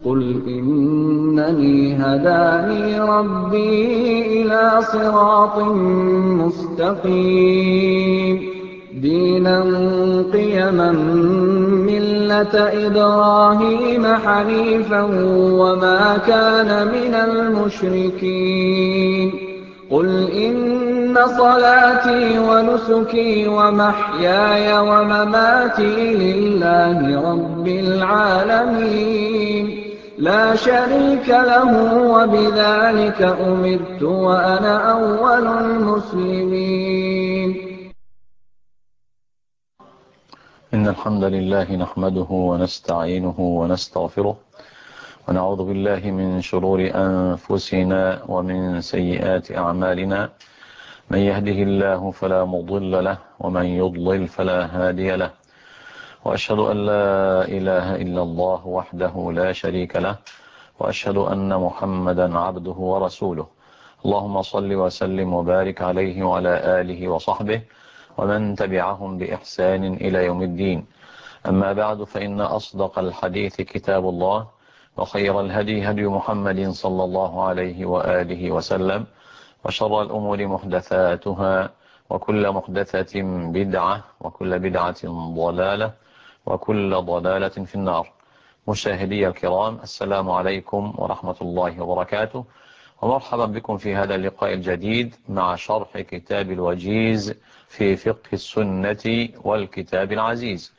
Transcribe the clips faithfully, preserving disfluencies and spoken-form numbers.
قُلْ إِنَّنِي هَدَانِي رَبِّي إِلَىٰ صِرَاطٍ مُّسْتَقِيمٍ دِينًا قِيَمًا مِّلَّةَ إِبْرَاهِيمَ حَنِيفًا وَمَا كَانَ مِنَ الْمُشْرِكِينَ قُلْ إِنَّ صَلَاتِي وَنُسُكِي وَمَحْيَايَ وَمَمَاتِي لِلَّهِ رَبِّ الْعَالَمِينَ لَا شَرِيكَ لَهُ وَبِذَٰلِكَ أُمِرْتُ وَأَنَا أَوَّلُ الْمُسْلِمِينَ إن الحمد لله نحمده ونستعينه ونستغفره ونعوذ بالله من شرور أنفسنا ومن سيئات أعمالنا. من يهده الله فلا مضل له ومن يضلل فلا هادي له، وأشهد أن لا إله إلا الله وحده لا شريك له، وأشهد أن محمدا عبده ورسوله. اللهم صل وسلم وبارك عليه وعلى آله وصحبه ومن تبعهم بإحسان إلى يوم الدين. أما بعد، فإن أصدق الحديث كتاب الله، وخير الهدي هدي محمد صلى الله عليه وآله وسلم، وشر الأمور محدثاتها، وكل محدثة بدعة، وكل بدعة ضلالة، وكل ضلالة في النار. مشاهدي الكرام، السلام عليكم ورحمة الله وبركاته، ومرحبا بكم في هذا اللقاء الجديد مع شرح كتاب الوجيز في فقه السنة والكتاب العزيز.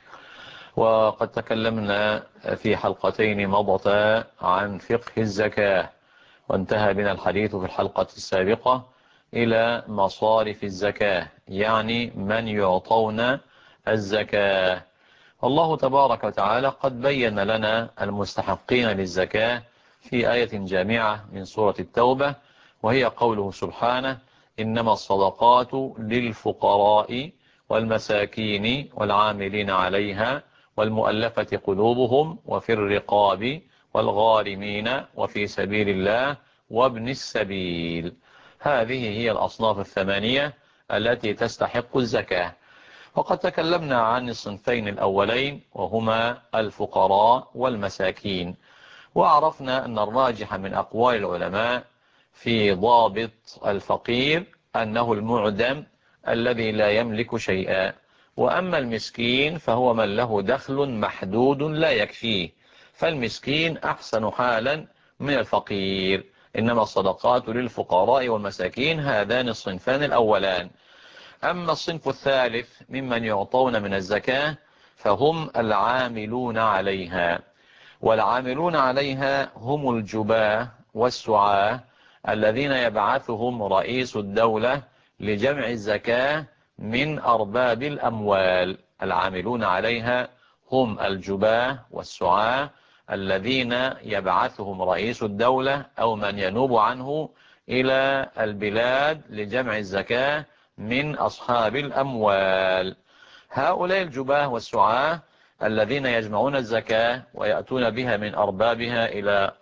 وقد تكلمنا في حلقتين مضتا عن فقه الزكاة، وانتهى بنا الحديث في الحلقة السابقة إلى مصارف الزكاة، يعني من يعطون الزكاة. الله تبارك وتعالى قد بين لنا المستحقين للزكاة في آية جامعة من سورة التوبة، وهي قوله سبحانه: إنما الصدقات للفقراء والمساكين والعاملين عليها والمؤلفة قلوبهم وفي الرقاب والغارمين وفي سبيل الله وابن السبيل. هذه هي الأصناف الثمانية التي تستحق الزكاة. وقد تكلمنا عن الصنفين الأولين وهما الفقراء والمساكين، وعرفنا أن الراجح من أقوال العلماء في ضابط الفقير أنه المعدم الذي لا يملك شيئا، وأما المسكين فهو من له دخل محدود لا يكفيه، فالمسكين أحسن حالا من الفقير. إنما الصدقات للفقراء والمساكين، هذان الصنفان الأولان. أما الصنف الثالث ممن يعطون من الزكاة فهم العاملون عليها، والعاملون عليها هم الجباة والسعاة الذين يبعثهم رئيس الدولة لجمع الزكاة من أرباب الأموال. العاملون عليها هم الجباة والسعاة الذين يبعثهم رئيس الدولة أو من ينوب عنه إلى البلاد لجمع الزكاة من أصحاب الأموال. هؤلاء الجباة والسعاة الذين يجمعون الزكاة ويأتون بها من أربابها إلى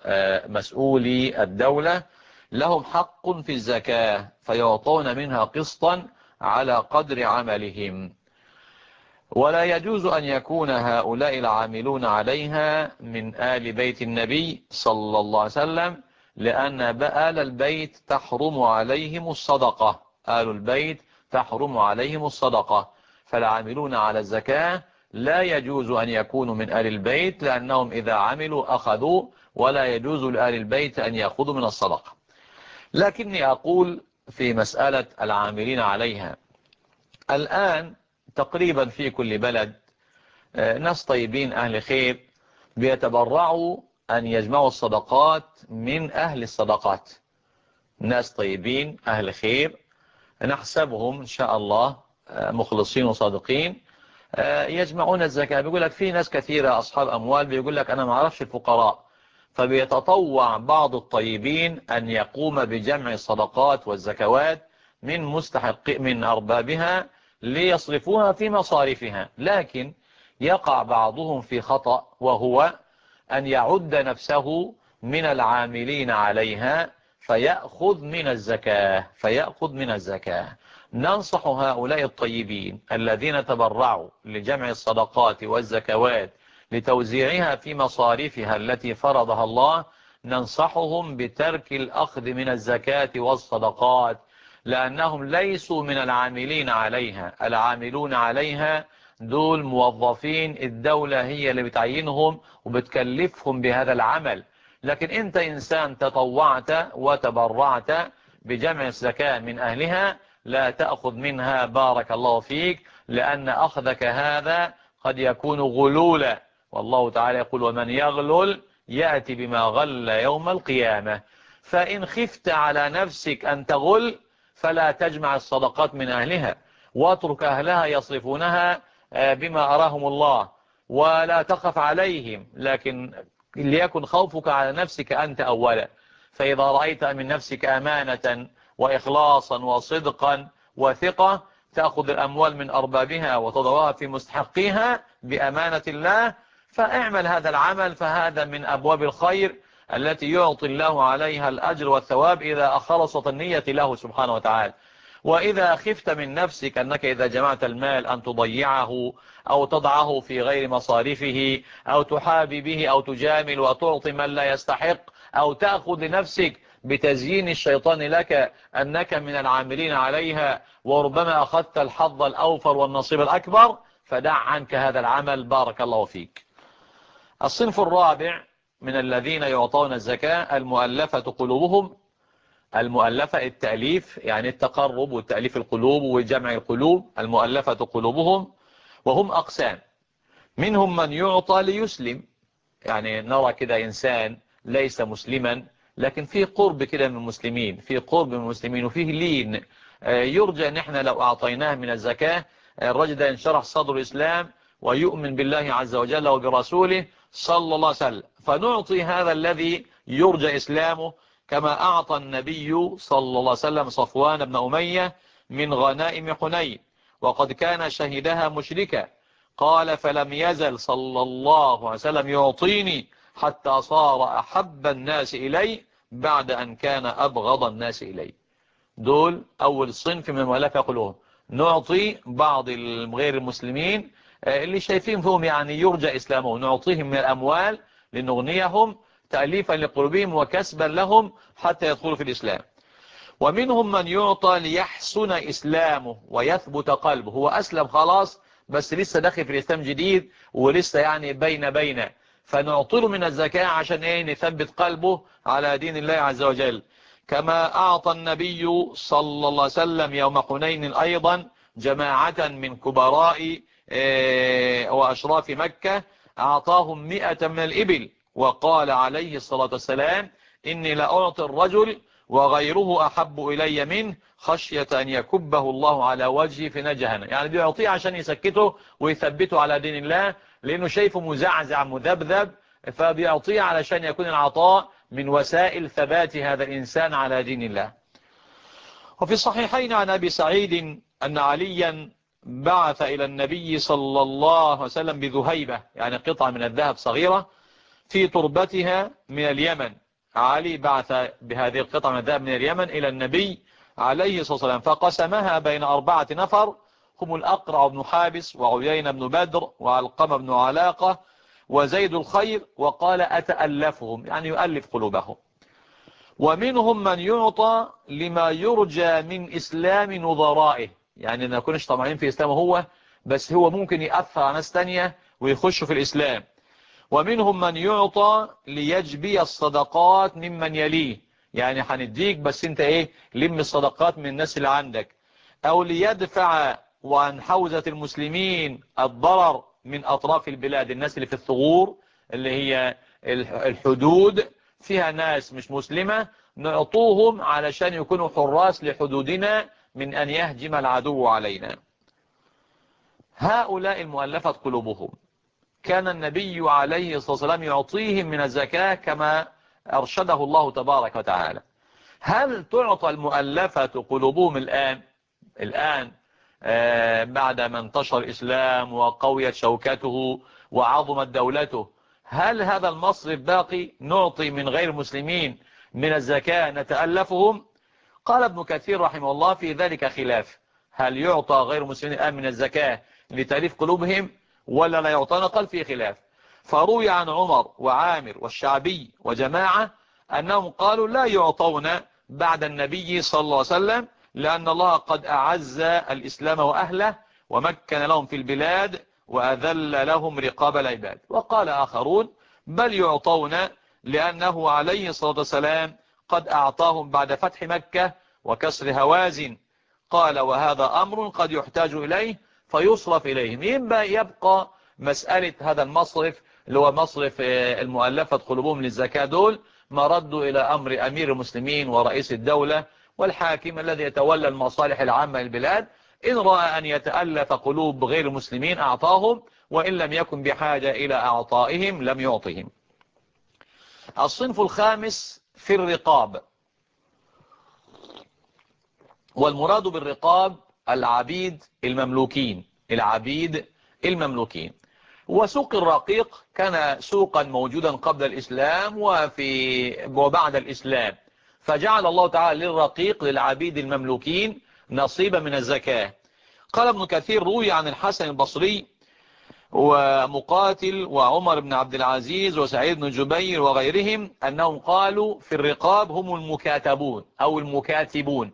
مسؤولي الدولة لهم حق في الزكاة، فيعطون منها قسطا على قدر عملهم. ولا يجوز أن يكون هؤلاء العاملون عليها من آل بيت النبي صلى الله عليه وسلم، لأن آل البيت تحرم عليهم الصدقة. آل البيت تحرم عليهم الصدقة، فالعاملون على الزكاة لا يجوز أن يكونوا من آل البيت، لأنهم إذا عملوا أخذوا، ولا يجوز لآل البيت أن يأخذوا من الصدقة. لكني أقول في مسألة العاملين عليها، الآن تقريبا في كل بلد ناس طيبين أهل خير بيتبرعوا أن يجمعوا الصدقات من أهل الصدقات. ناس طيبين أهل خير نحسبهم إن شاء الله مخلصين وصادقين، يجمعون الزكاة. بيقول لك في ناس كثيرة أصحاب أموال بيقول لك أنا ما أعرفش الفقراء، فبيتطوع بعض الطيبين أن يقوم بجمع الصدقات والزكوات من مستحق من أربابها ليصرفوها في مصارفها. لكن يقع بعضهم في خطأ، وهو أن يعد نفسه من العاملين عليها فيأخذ من الزكاة فيأخذ من الزكاة. ننصح هؤلاء الطيبين الذين تبرعوا لجمع الصدقات والزكوات لتوزيعها في مصاريفها التي فرضها الله، ننصحهم بترك الأخذ من الزكاة والصدقات، لأنهم ليسوا من العاملين عليها. العاملون عليها دول موظفين الدولة هي اللي بتعينهم وبتكلفهم بهذا العمل. لكن انت انسان تطوعت وتبرعت بجمع الزكاة من اهلها، لا تأخذ منها بارك الله فيك، لان اخذك هذا قد يكون غلولا، والله تعالى يقول ومن يغلل يأتي بما غل يوم القيامة. فإن خفت على نفسك أن تغل فلا تجمع الصدقات من أهلها، واترك أهلها يصرفونها بما أراهم الله، ولا تخف عليهم، لكن ليكن خوفك على نفسك أنت أولا. فإذا رأيت من نفسك أمانة وإخلاصا وصدقا وثقة، تأخذ الأموال من أربابها وتضعها في مستحقيها بأمانة الله، فاعمل هذا العمل، فهذا من أبواب الخير التي يعطي الله عليها الأجر والثواب إذا أخلصت النية له سبحانه وتعالى. وإذا خفت من نفسك أنك إذا جمعت المال أن تضيعه أو تضعه في غير مصارفه أو تحابي به أو تجامل وتعطي من لا يستحق، أو تأخذ لنفسك بتزيين الشيطان لك أنك من العاملين عليها وربما أخذت الحظ الأوفر والنصيب الأكبر، فدع عنك هذا العمل بارك الله فيك. الصنف الرابع من الذين يعطون الزكاة المؤلفة قلوبهم. المؤلفة التأليف، يعني التقرب والتأليف القلوب وجمع القلوب، المؤلفة قلوبهم. وهم أقسام: منهم من يعطى ليسلم، يعني نرى كده إنسان ليس مسلما لكن فيه قرب كده من المسلمين، فيه قرب من المسلمين وفيه لين، يرجى أن احنا لو أعطيناه من الزكاة الرجل ده ينشرح صدر الإسلام ويؤمن بالله عز وجل وبرسوله صلى الله عليه وسلم، فنعطي هذا الذي يرجى إسلامه، كما أعطى النبي صلى الله عليه وسلم صفوان بن أمية من غنائم حنين وقد كان شهدها مشركا، قال فلم يزل صلى الله عليه وسلم يعطيني حتى صار أحب الناس إلي بعد أن كان أبغض الناس إلي. دول أول صنف من المؤلفة قلوبهم، نعطي بعض غير المسلمين اللي شايفين فيهم يعني يرجى إسلامه، نعطيهم من الأموال لنغنيهم تأليفا لقلوبهم وكسبا لهم حتى يدخلوا في الإسلام. ومنهم من يعطى ليحسن إسلامه ويثبت قلبه، هو أسلم خلاص بس لسه داخل في الإسلام جديد ولسه يعني بين بين، فنعطله من الزكاة عشان ايه نثبت قلبه على دين الله عز وجل. كما أعطى النبي صلى الله عليه وسلم يوم حنين أيضا جماعة من كبراء وأشراف مكة، أعطاهم مئة من الإبل وقال عليه الصلاة والسلام إني لأعطي الرجل وغيره أحب إلي منه خشية أن يكبه الله على وجهه في نجهنم، يعني بيعطيه عشان يسكته ويثبته على دين الله، لأنه شايفه مزعزع مذبذب، فبيعطيه علشان يكون العطاء من وسائل ثبات هذا الإنسان على دين الله. وفي الصحيحين عن أبي سعيد أن عليا بعث إلى النبي صلى الله عليه وسلم بذهيبة، يعني قطعة من الذهب صغيرة في تربتها من اليمن. علي بعث بهذه القطعة من الذهب من اليمن إلى النبي عليه الصلاة والسلام فقسمها بين أربعة نفر، هم الأقرع بن حابس وعيين بن بدر وعلقمة بن علاقة وزيد الخير، وقال أتألفهم، يعني يؤلف قلوبهم. ومنهم من يعطى لما يرجى من إسلام نظرائه، يعني ما يكونش طمعين في إسلامه هو، بس هو ممكن يأثر على ناس تانية ويخش في الإسلام. ومنهم من يعطى ليجبي الصدقات ممن يليه، يعني هنديك بس انت ايه لم الصدقات من الناس اللي عندك، او ليدفع وعن حوزة المسلمين الضرر من اطراف البلاد، الناس اللي في الثغور اللي هي الحدود فيها ناس مش مسلمة، نعطوهم علشان يكونوا حراس لحدودنا من ان يهجم العدو علينا. هؤلاء المؤلفة قلوبهم كان النبي عليه الصلاة والسلام يعطيهم من الزكاة كما أرشده الله تبارك وتعالى. هل تعطى المؤلفة قلوبهم الآن الآن آه بعد ما انتشر الإسلام وقويت شوكته وعظمت دولته، هل هذا المصرف باقي؟ نعطي من غير المسلمين من الزكاة نتألفهم؟ قال ابن كثير رحمه الله في ذلك خلاف، هل يعطى غير المسلمين الآن من الزكاة لتأليف قلوبهم ولا لا يعطانا؟ قال فيه خلاف، فروي عن عمر وعامر والشعبي وجماعة أنهم قالوا لا يعطون بعد النبي صلى الله عليه وسلم، لأن الله قد أعز الإسلام وأهله ومكن لهم في البلاد وأذل لهم رقاب العباد. وقال آخرون بل يعطون لأنه عليه الصلاة والسلام قد أعطاهم بعد فتح مكة وكسر هوازن. قال وهذا أمر قد يحتاج إليه فيصرف إليهم. يبقى, يبقى مسألة هذا المصرف اللي هو مصرف المؤلفة قلوبهم للزكاة، دول ما ردوا إلى أمر أمير المسلمين ورئيس الدولة والحاكم الذي يتولى المصالح العامة للبلاد. إن رأى أن يتألف قلوب غير المسلمين أعطاهم، وإن لم يكن بحاجة إلى أعطائهم لم يعطهم. الصنف الخامس في الرقاب، والمراد بالرقاب العبيد المملوكين، العبيد المملوكين. وسوق الرقيق كان سوقا موجودا قبل الإسلام وفي وبعد الإسلام، فجعل الله تعالى للرقيق للعبيد المملوكين نصيبا من الزكاة. قال ابن كثير روي عن الحسن البصري ومقاتل وعمر بن عبد العزيز وسعيد بن جبير وغيرهم أنهم قالوا في الرقاب هم المكاتبون أو المكاتبون.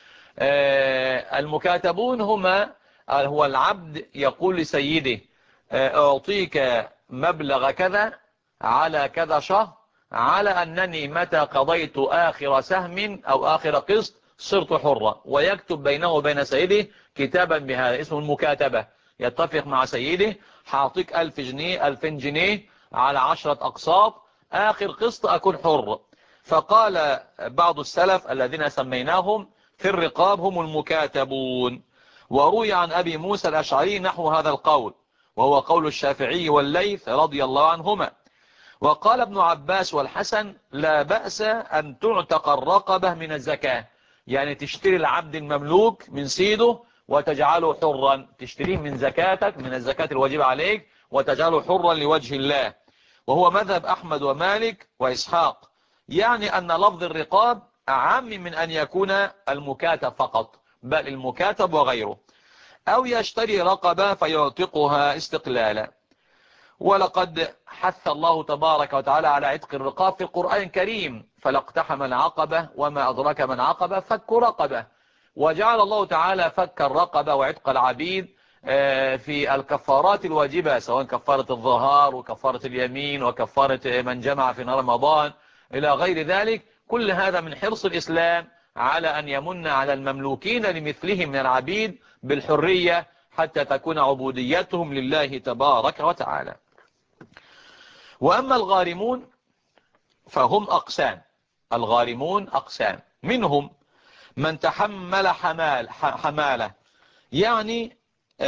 المكاتبون هما هو العبد يقول لسيده أعطيك مبلغ كذا على كذا شهر، على أنني متى قضيت آخر سهم أو آخر قسط صرت حرا، ويكتب بينه وبين سيده كتابا بهذا اسمه المكاتبة. يتفق مع سيده حاعطيك ألف جنيه ألفين جنيه على عشرة أقساط، آخر قسط أكون حر. فقال بعض السلف الذين سميناهم في الرقاب هم المكاتبون. وروي عن أبي موسى الأشعري نحو هذا القول، وهو قول الشافعي والليث رضي الله عنهما. وقال ابن عباس والحسن لا بأس أن تعتق الرقبة من الزكاة، يعني تشتري العبد المملوك من سيده وتجعله حرا، تشتريه من زكاتك من الزكاة الواجبة عليك وتجعله حرا لوجه الله، وهو مذهب أحمد ومالك وإسحاق. يعني أن لفظ الرقاب أعم من أن يكون المكاتب فقط، بل المكاتب وغيره. أو يشتري رقبة فيعتقها استقلالا. ولقد حث الله تبارك وتعالى على عتق الرقاب في القرآن الكريم، فلاقتحم العقبة وما أدرك من عقبة فك رقبة. وجعل الله تعالى فك الرقبة وعتق العبيد في الكفارات الواجبة، سواء كفارة الظهار وكفارة اليمين وكفارة من جمع في نهار رمضان إلى غير ذلك. كل هذا من حرص الإسلام على أن يمن على المملوكين لمثلهم من العبيد بالحرية حتى تكون عبوديتهم لله تبارك وتعالى. وأما الغارمون فهم أقسام. الغارمون أقسام، منهم من تحمل حمال حمالة، يعني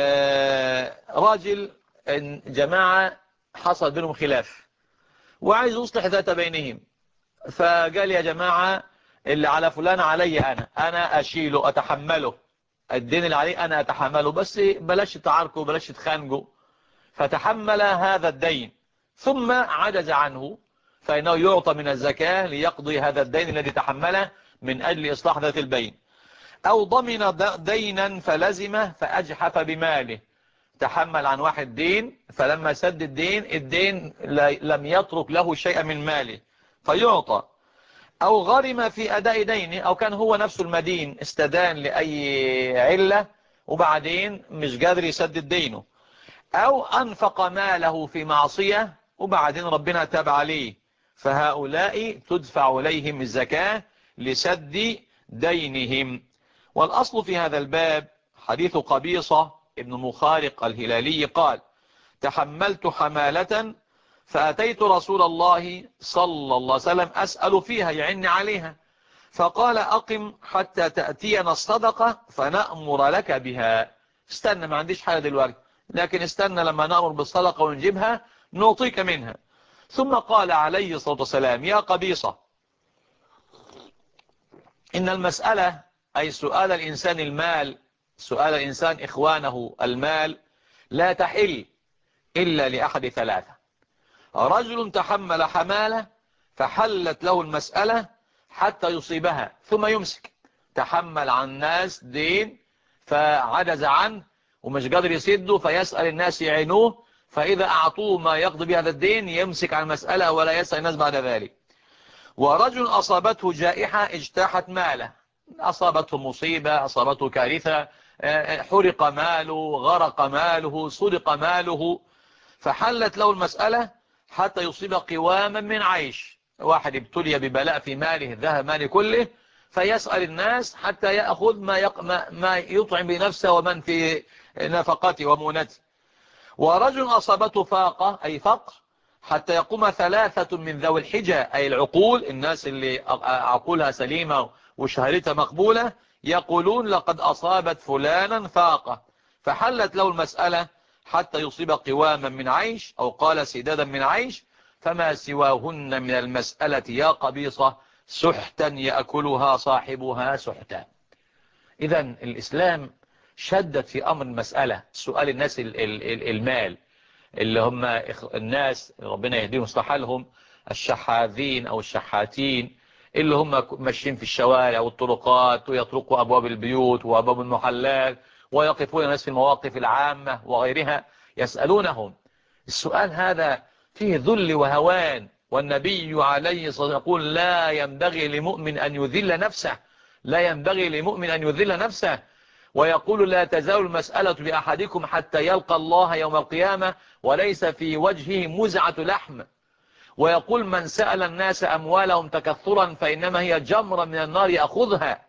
راجل جماعة حصل بينهم خلاف وعايز يصلح ذات بينهم، فقال يا جماعة اللي على فلان علي أنا أنا أشيله أتحمله، الدين اللي عليه أنا أتحمله، بس بلاش تعاركوا بلاش تخانقوا. فتحمل هذا الدين ثم عجز عنه، فإنه يعطى من الزكاة ليقضي هذا الدين الذي تحمله من أجل إصلاح ذات البين. أو ضمن دينا فلزمه فأجحف بماله، تحمل عن واحد دين فلما سد الدين الدين لم يترك له شيئا من ماله فيعطى. أو غرم في أداء دينه، أو كان هو نفسه المدين استدان لأي علة وبعدين مش قادر يسدد دينه. أو أنفق ماله في معصية وبعدين ربنا تاب عليه، فهؤلاء تدفع إليهم الزكاة لسد دينهم. والأصل في هذا الباب حديث قبيصة ابن مخارق الهلالي قال تحملت حمالة فأتيت رسول الله صلى الله عليه وسلم أسأل فيها يعني عليها، فقال أقم حتى تأتينا الصدقة فنأمر لك بها. استنى ما عنديش حاجة دلوقتي، لكن استنى لما نأمر بالصدقة ونجيبها نعطيك منها. ثم قال عليه الصلاة والسلام يا قبيصة إن المسألة أي سؤال الإنسان المال، سؤال الإنسان إخوانه المال لا تحل إلا لأحد ثلاثة: رجل تحمل حمالة فحلت له المسألة حتى يصيبها ثم يمسك، تحمل عن الناس دين فعجز عنه ومش قادر يسده فيسأل الناس يعينوه فإذا أعطوه ما يقضي بهذا الدين يمسك عن المسألة ولا يسأل الناس بعد ذلك. ورجل أصابته جائحة اجتاحت ماله، أصابته مصيبة، أصابته كارثة، حرق ماله، غرق ماله، سرق ماله، فحلت له المسألة حتى يصيب قواما من عيش. واحد ابتلي ببلاء في ماله، ذهب ماله كله، فيسأل الناس حتى يأخذ ما, يق... ما... ما يطعم بنفسه ومن في نفقته ومونته. ورجل أصابته فاقة أي فقر حتى يقوم ثلاثة من ذوي الحجة أي العقول، الناس اللي عقولها سليمة وشهادتها مقبولة، يقولون لقد أصابت فلانا فاقة، فحلت له المسألة حتى يصيب قواما من عيش أو قال سدادا من عيش، فما سواهن من المسألة يا قبيصة سحتا يأكلها صاحبها سحتا. إذا الإسلام شدد في أمر المسألة، سؤال الناس المال اللي هم الناس ربنا يهديهم ويصلح لهم، الشحاذين أو الشحاتين اللي هم ماشيين في الشوارع والطرقات ويطرقوا أبواب البيوت وأبواب المحلات ويقفون الناس في المواقف العامة وغيرها يسألونهم. السؤال هذا فيه ذل وهوان، والنبي عليه الصلاة والسلام يقول لا ينبغي لمؤمن أن يذل نفسه، لا ينبغي لمؤمن أن يذل نفسه. ويقول لا تزال المسألة بأحدكم حتى يلقى الله يوم القيامة وليس في وجهه مزعة لحم. ويقول من سأل الناس أموالهم تكثرا فإنما هي جمرة من النار يأخذها.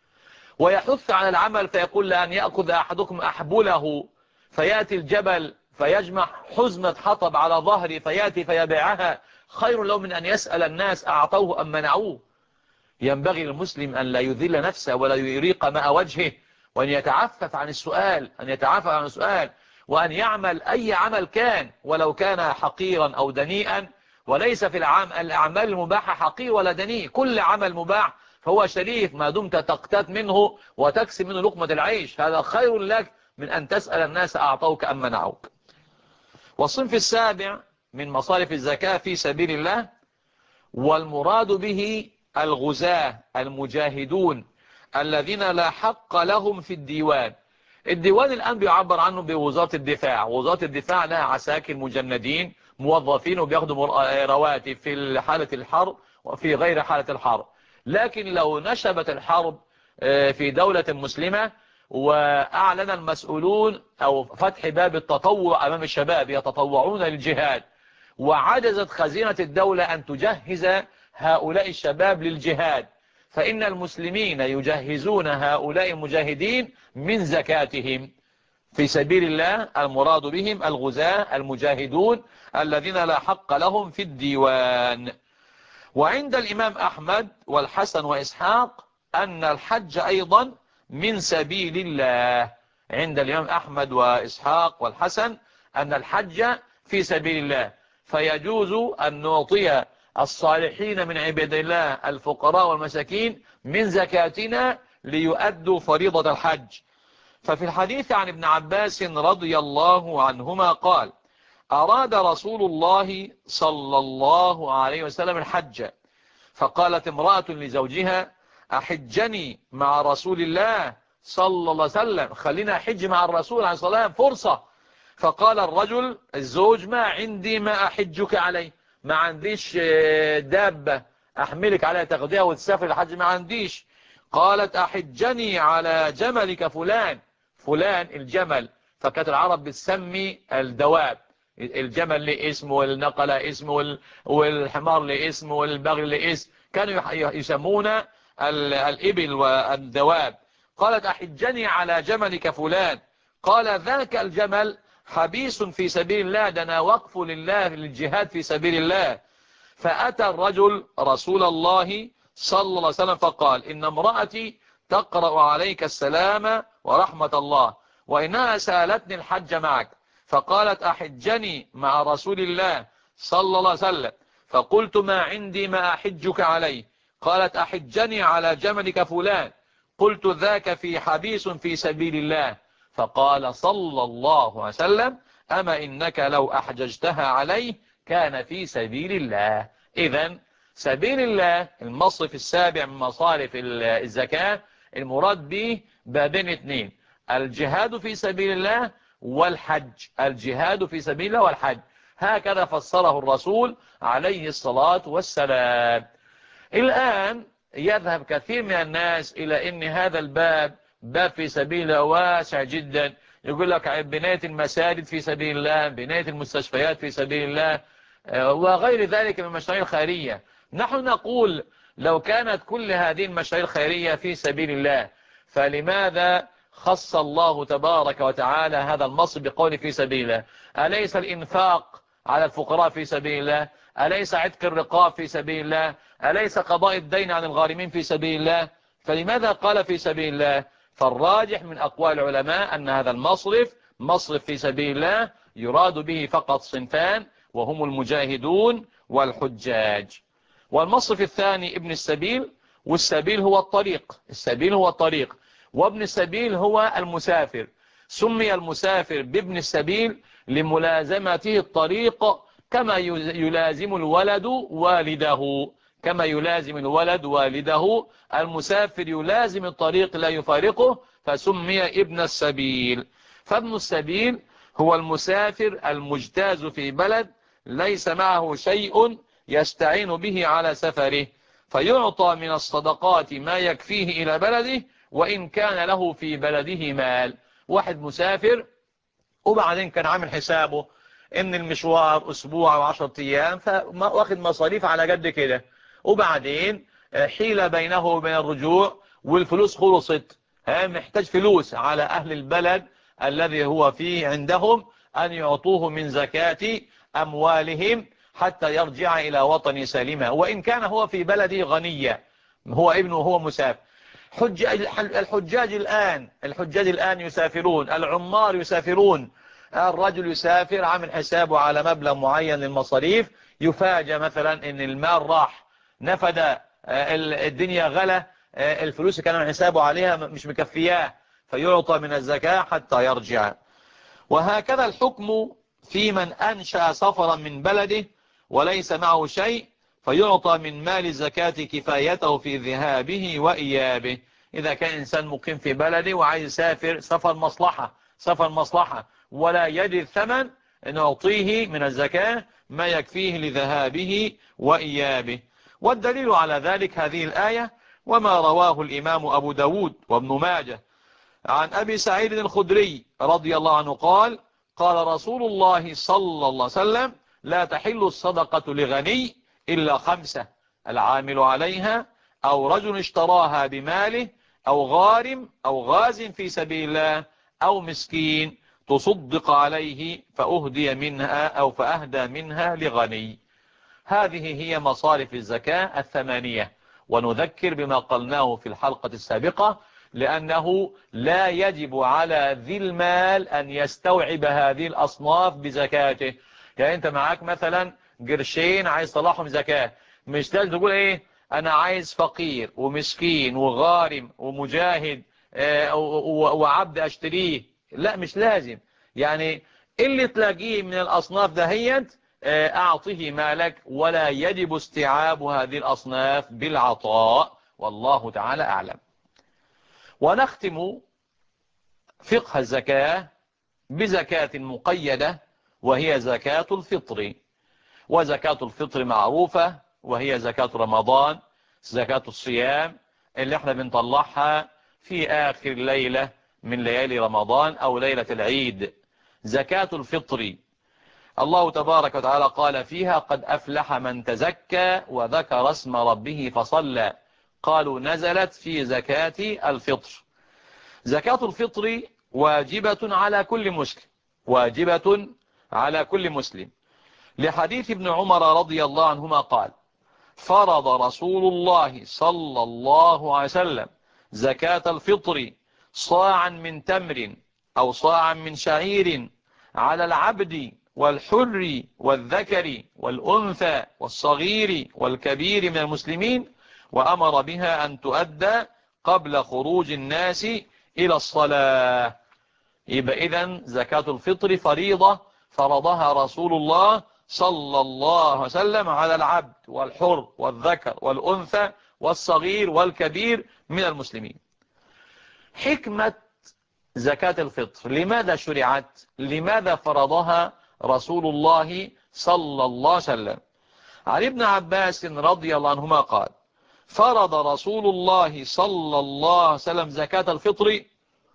ويحث على العمل فيقول لأن يأخذ أحدكم أحبله فيأتي الجبل فيجمع حزمة حطب على ظهره فيأتي فيبيعها خير له من أن يسأل الناس أعطوه أم منعوه. ينبغي للمسلم أن لا يذل نفسه ولا يريق ماء وجهه، وأن يتعفف عن السؤال، أن يتعفف عن السؤال وأن يعمل أي عمل كان ولو كان حقيرا أو دنيئا. وليس في العام الأعمال المباحة حقير ولا دنيء، كل عمل مباح فهو شريف ما دمت تقتات منه وتكسب منه لقمة العيش، هذا خير لك من أن تسأل الناس أعطوك أم منعوك. والصنف السابع من مصارف الزكاة في سبيل الله، والمراد به الغزاة المجاهدون الذين لا حق لهم في الديوان. الديوان الآن بيعبر عنه بوزارة الدفاع، وزارة الدفاع لها عساكر مجندين موظفين وبياخدوا رواتب في حالة الحرب وفي غير حالة الحرب. لكن لو نشبت الحرب في دولة مسلمة وأعلن المسؤولون أو فتح باب التطوع أمام الشباب يتطوعون للجهاد، وعجزت خزينة الدولة أن تجهز هؤلاء الشباب للجهاد، فإن المسلمين يجهزون هؤلاء المجاهدين من زكاتهم في سبيل الله. المراد بهم الغزاة المجاهدون الذين لا حق لهم في الديوان. وعند الإمام أحمد والحسن وإسحاق أن الحج أيضا من سبيل الله. عند الإمام أحمد وإسحاق والحسن أن الحج في سبيل الله، فيجوز أن نعطي الصالحين من عباد الله الفقراء والمساكين من زكاتنا ليؤدوا فريضة الحج. ففي الحديث عن ابن عباس رضي الله عنهما قال أراد رسول الله صلى الله عليه وسلم الحج، فقالت امرأة لزوجها أحجني مع رسول الله صلى الله عليه وسلم، خلينا حج مع الرسول عليه الصلاة والسلام فرصة. فقال الرجل الزوج ما عندي ما أحجك عليه، ما عنديش دابة أحملك عليها تاخديها وتسافر الحج، ما عنديش. قالت أحجني على جملك فلان، فلان الجمل، فكانت العرب بتسمي الدواب، الجمل له اسم والنقل له اسم والحمار له اسم والبغل له اسم، كانوا يسمون الإبل والدواب. قالت أحجني على جملك فلان، قال ذاك الجمل حبيس في سبيل الله، دنا وقف لله للجهاد في سبيل الله. فأتى الرجل رسول الله صلى الله عليه وسلم فقال إن امرأتي تقرأ عليك السلام ورحمة الله وإنها سألتني الحج معك، فقالت أحجني مع رسول الله صلى الله عليه وسلم، فقلت ما عندي ما أحجك عليه. قالت أحجني على جملك فلان، قلت ذاك في حبيس في سبيل الله. فقال صلى الله عليه وسلم أما إنك لو أحججتها عليه كان في سبيل الله. إذن سبيل الله المصرف السابع من مصارف الزكاة المراد به بابين اثنين، الجهاد في سبيل الله والحج، الجهاد في سبيل الله والحج، هكذا فسره الرسول عليه الصلاة والسلام. الآن يذهب كثير من الناس إلى أن هذا الباب باب في سبيل الله واسع جدا، يقول لك بناية المساجد في سبيل الله، بناية المستشفيات في سبيل الله، وغير ذلك من المشاريع الخيرية. نحن نقول لو كانت كل هذه المشاريع الخيرية في سبيل الله، فلماذا خص الله تبارك وتعالى هذا النص بقول في سبيل الله؟ أليس الإنفاق على الفقراء في سبيل الله؟ أليس عتق الرقاب في سبيل الله؟ أليس قضاء الدين عن الغارمين في سبيل الله؟ فلماذا قال في سبيل الله؟ فالراجح من أقوال العلماء أن هذا المصرف مصرف في سبيل الله يراد به فقط صنفان، وهم المجاهدون والحجاج. والمصرف الثاني ابن السبيل، والسبيل هو الطريق، السبيل هو الطريق، وابن السبيل هو المسافر. سمي المسافر بابن السبيل لملازمته الطريق كما يلازم الولد والده، كما يلازم الولد والده، المسافر يلازم الطريق لا يفارقه، فسمي ابن السبيل. فابن السبيل هو المسافر المجتاز في بلد ليس معه شيء يستعين به على سفره، فيعطى من الصدقات ما يكفيه إلى بلده وإن كان له في بلده مال. واحد مسافر وبعدين كان عامل حسابه ان المشوار اسبوع وعشرة ايام، فواخد مصاريف على قد كده، وبعدين حيل بينه وبين الرجوع والفلوس خلصت، محتاج فلوس على اهل البلد الذي هو فيه عندهم ان يعطوه من زكاة اموالهم حتى يرجع الى وطن سالما، وان كان هو في بلده غنية، هو ابنه وهو مسافر. الحجاج الآن الحجاج الآن يسافرون، العمار يسافرون، الرجل يسافر عامل حسابه على مبلغ معين للمصاريف، يفاجأ مثلا ان المال راح نفد، الدنيا غلا، الفلوس كان عامل حسابه عليها مش مكفياه، فيعطى من الزكاة حتى يرجع. وهكذا الحكم في من أنشأ سفرا من بلده وليس معه شيء، فيعطى من مال الزكاة كفايته في ذهابه وإيابه. إذا كان إنسان مقيم في بلده وعايز يسافر سفر مصلحة سفر مصلحة ولا يجد الثمن، نعطيه من الزكاة ما يكفيه لذهابه وإيابه. والدليل على ذلك هذه الآية وما رواه الإمام أبو داود وابن ماجه عن أبي سعيد الخدري رضي الله عنه قال: قال رسول الله صلى الله عليه وسلم: لا تحل الصدقة لغني إلا خمسة: العامل عليها، أو رجل اشتراها بماله، أو غارم أو غاز في سبيل الله، أو مسكين تصدق عليه فأهدي منها أو فأهدى منها لغني. هذه هي مصارف الزكاة الثمانية. ونذكر بما قلناه في الحلقة السابقة، لأنه لا يجب على ذي المال أن يستوعب هذه الأصناف بزكاته. يعني أنت معاك مثلا قرشين عايز طلعهم زكاة، مش لازم تقول إيه أنا عايز فقير ومسكين وغارم ومجاهد وعبد أشتريه، لا مش لازم. يعني اللي تلاقيه من الأصناف دهيت أعطيه مالك، ولا يجب استيعاب هذه الأصناف بالعطاء، والله تعالى أعلم. ونختم فقه الزكاة بزكاة مقيدة، وهي زكاة الفطر. وزكاة الفطر معروفة، وهي زكاة رمضان، زكاة الصيام اللي احنا بنطلعها في آخر ليلة من ليالي رمضان أو ليلة العيد. زكاة الفطر الله تبارك وتعالى قال فيها: قد أفلح من تزكى وذكر اسم ربه فصلى. قالوا نزلت في زكاة الفطر. زكاة الفطر واجبة على كل مسلم، واجبة على كل مسلم، لحديث ابن عمر رضي الله عنهما قال: فرض رسول الله صلى الله عليه وسلم زكاة الفطر صاعا من تمر أو صاعا من شعير على العبد والحر والذكر والأنثى والصغير والكبير من المسلمين، وأمر بها أن تؤدى قبل خروج الناس إلى الصلاة. يبقى إذن زكاة الفطر فريضة فرضها رسول الله صلى الله عليه وسلم على العبد والحر والذكر والأنثى والصغير والكبير من المسلمين. حكمة زكاة الفطر لماذا شرعت؟ لماذا فرضها رسول الله صلى الله عليه وسلم؟ عن ابن عباس رضي الله عنهما قال: فرض رسول الله صلى الله عليه وسلم زكاة الفطر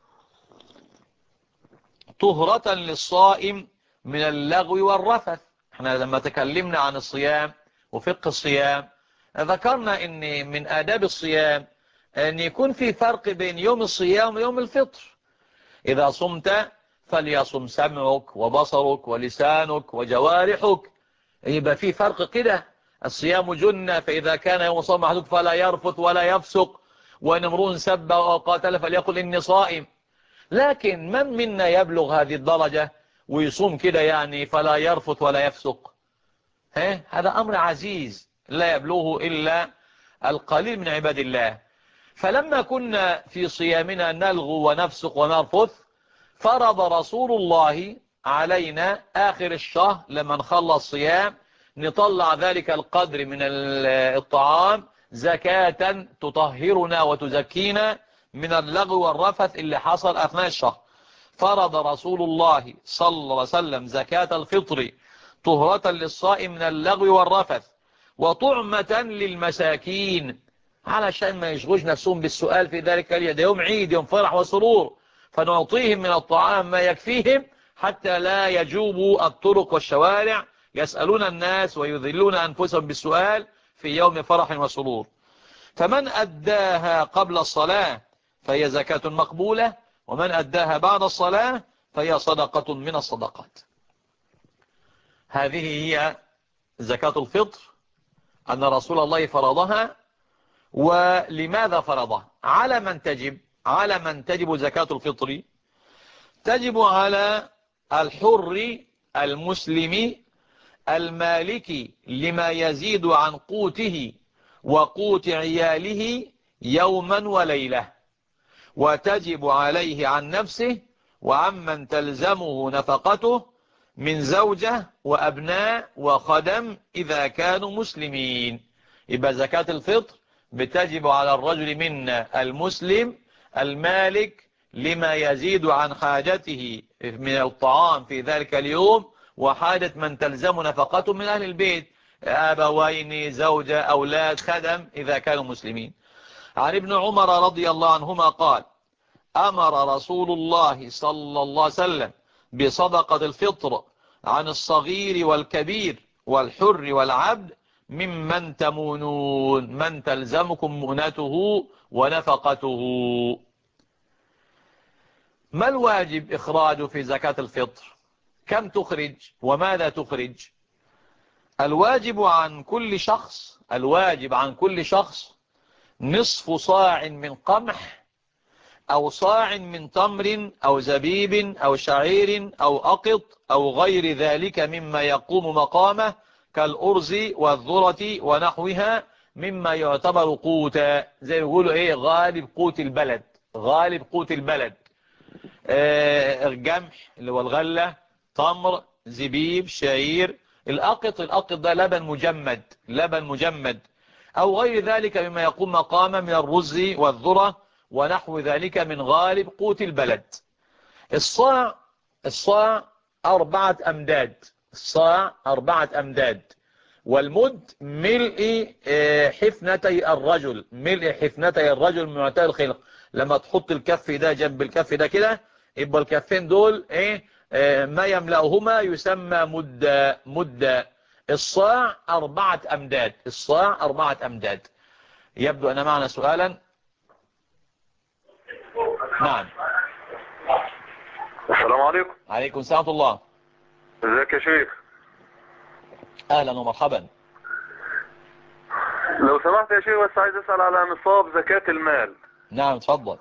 طهرة للصائم من اللغو والرفث. احنا لما تكلمنا عن الصيام وفقه الصيام ذكرنا ان من آداب الصيام ان يكون في فرق بين يوم الصيام ويوم الفطر. إذا صمت فليصم سمعك وبصرك ولسانك وجوارحك، يبقى في فرق كده. الصيام جنة، فإذا كان يوم صوم أحدكم فلا يرفث ولا يفسق، وإن امرؤ سب أو قاتل فليقل إني صائم. لكن من منا يبلغ هذه الدرجة ويصوم كده يعني فلا يرفث ولا يفسق؟ هذا أمر عزيز لا يبلغه إلا القليل من عباد الله. فلما كنا في صيامنا نلغو ونفسق ونرفث، فرض رسول الله علينا آخر الشهر لما نخلص صيام نطلع ذلك القدر من الطعام زكاة تطهرنا وتزكينا من اللغو والرفث اللي حصل أثناء الشهر. فرض رسول الله صلى الله عليه وسلم زكاة الفطر طهرة للصائم من اللغو والرفث وطعمة للمساكين، علشان ما يشغلش نفسهم بالسؤال في ذلك اليوم، ده يوم عيد يوم فرح وسرور، فنعطيهم من الطعام ما يكفيهم حتى لا يجوبوا الطرق والشوارع يسألون الناس ويذلون أنفسهم بالسؤال في يوم فرح وسرور. فمن أداها قبل الصلاة فهي زكاة مقبولة، ومن أداها بعد الصلاة فهي صدقة من الصدقات. هذه هي زكاة الفطر، أن رسول الله فرضها. ولماذا فرضها؟ على من تجب؟ على من تجب زكاة الفطر؟ تجب على الحر المسلم المالك لما يزيد عن قوته وقوت عياله يوما وليلة، وتجب عليه عن نفسه وعمن تلزمه نفقته من زوجة وأبناء وخدم إذا كانوا مسلمين. يبقى زكاة الفطر بتجب على الرجل منا المسلم المالك لما يزيد عن حاجته من الطعام في ذلك اليوم وحاجة من تلزم نفقته من أهل البيت، أبوين، زوجة، أولاد، خدم إذا كانوا مسلمين. عن ابن عمر رضي الله عنهما قال: أمر رسول الله صلى الله عليه وسلم بصدقة الفطر عن الصغير والكبير والحر والعبد ممن تمونون، من تلزمكم مؤنته ونفقته. ما الواجب إخراجه في زكاة الفطر؟ كم تخرج وماذا تخرج؟ الواجب عن كل شخص الواجب عن كل شخص نصف صاع من قمح أو صاع من تمر أو زبيب أو شعير أو أقط أو غير ذلك مما يقوم مقامه كالأرز والذرة ونحوها مما يعتبر قوتا، زي يقولوا إيه غالب قوت البلد، غالب قوت البلد. آه الجمح اللي هو الغلة، تمر، زبيب، شعير. الأقط الأقط ده لبن مجمد، لبن مجمد أو غير ذلك مما يقوم مقامه من الرز والذرة ونحو ذلك من غالب قوت البلد. الصاع الصاع أربعة أمداد، الصاع أربعة أمداد. والمد ملء حفنتي الرجل، ملء حفنتي الرجل من معتاد الخلق. لما تحط الكف ده جنب الكف ده كده يبقى الكفين دول ايه اه ما يملأهما يسمى مدة. مدة. الصاع أربعة أمداد، الصاع أربعة أمداد. يبدو أن معنا سؤالا. نعم. السلام عليكم. عليكم السلام ورحمة الله. ازيك يا شيخ؟ أهلا ومرحبا. لو سمحت يا شيخ بس عايز أسأل على نصاب زكاة المال. نعم اتفضل.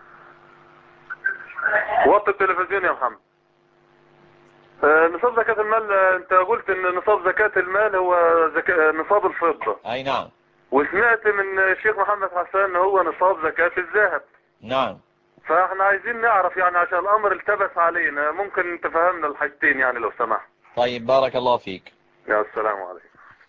وطي التلفزيون يا محمد. آه نصاب زكاة المال، آه انت قلت ان نصاب زكاة المال هو زكاة نصاب الفضة. أي نعم. وسمعت من الشيخ محمد حسان ان هو نصاب زكاة الذهب. نعم. فاحنا عايزين نعرف يعني عشان الامر التبس علينا، ممكن تفهمنا الحاجتين يعني لو سمحت. طيب بارك الله فيك. يا السلام عليكم.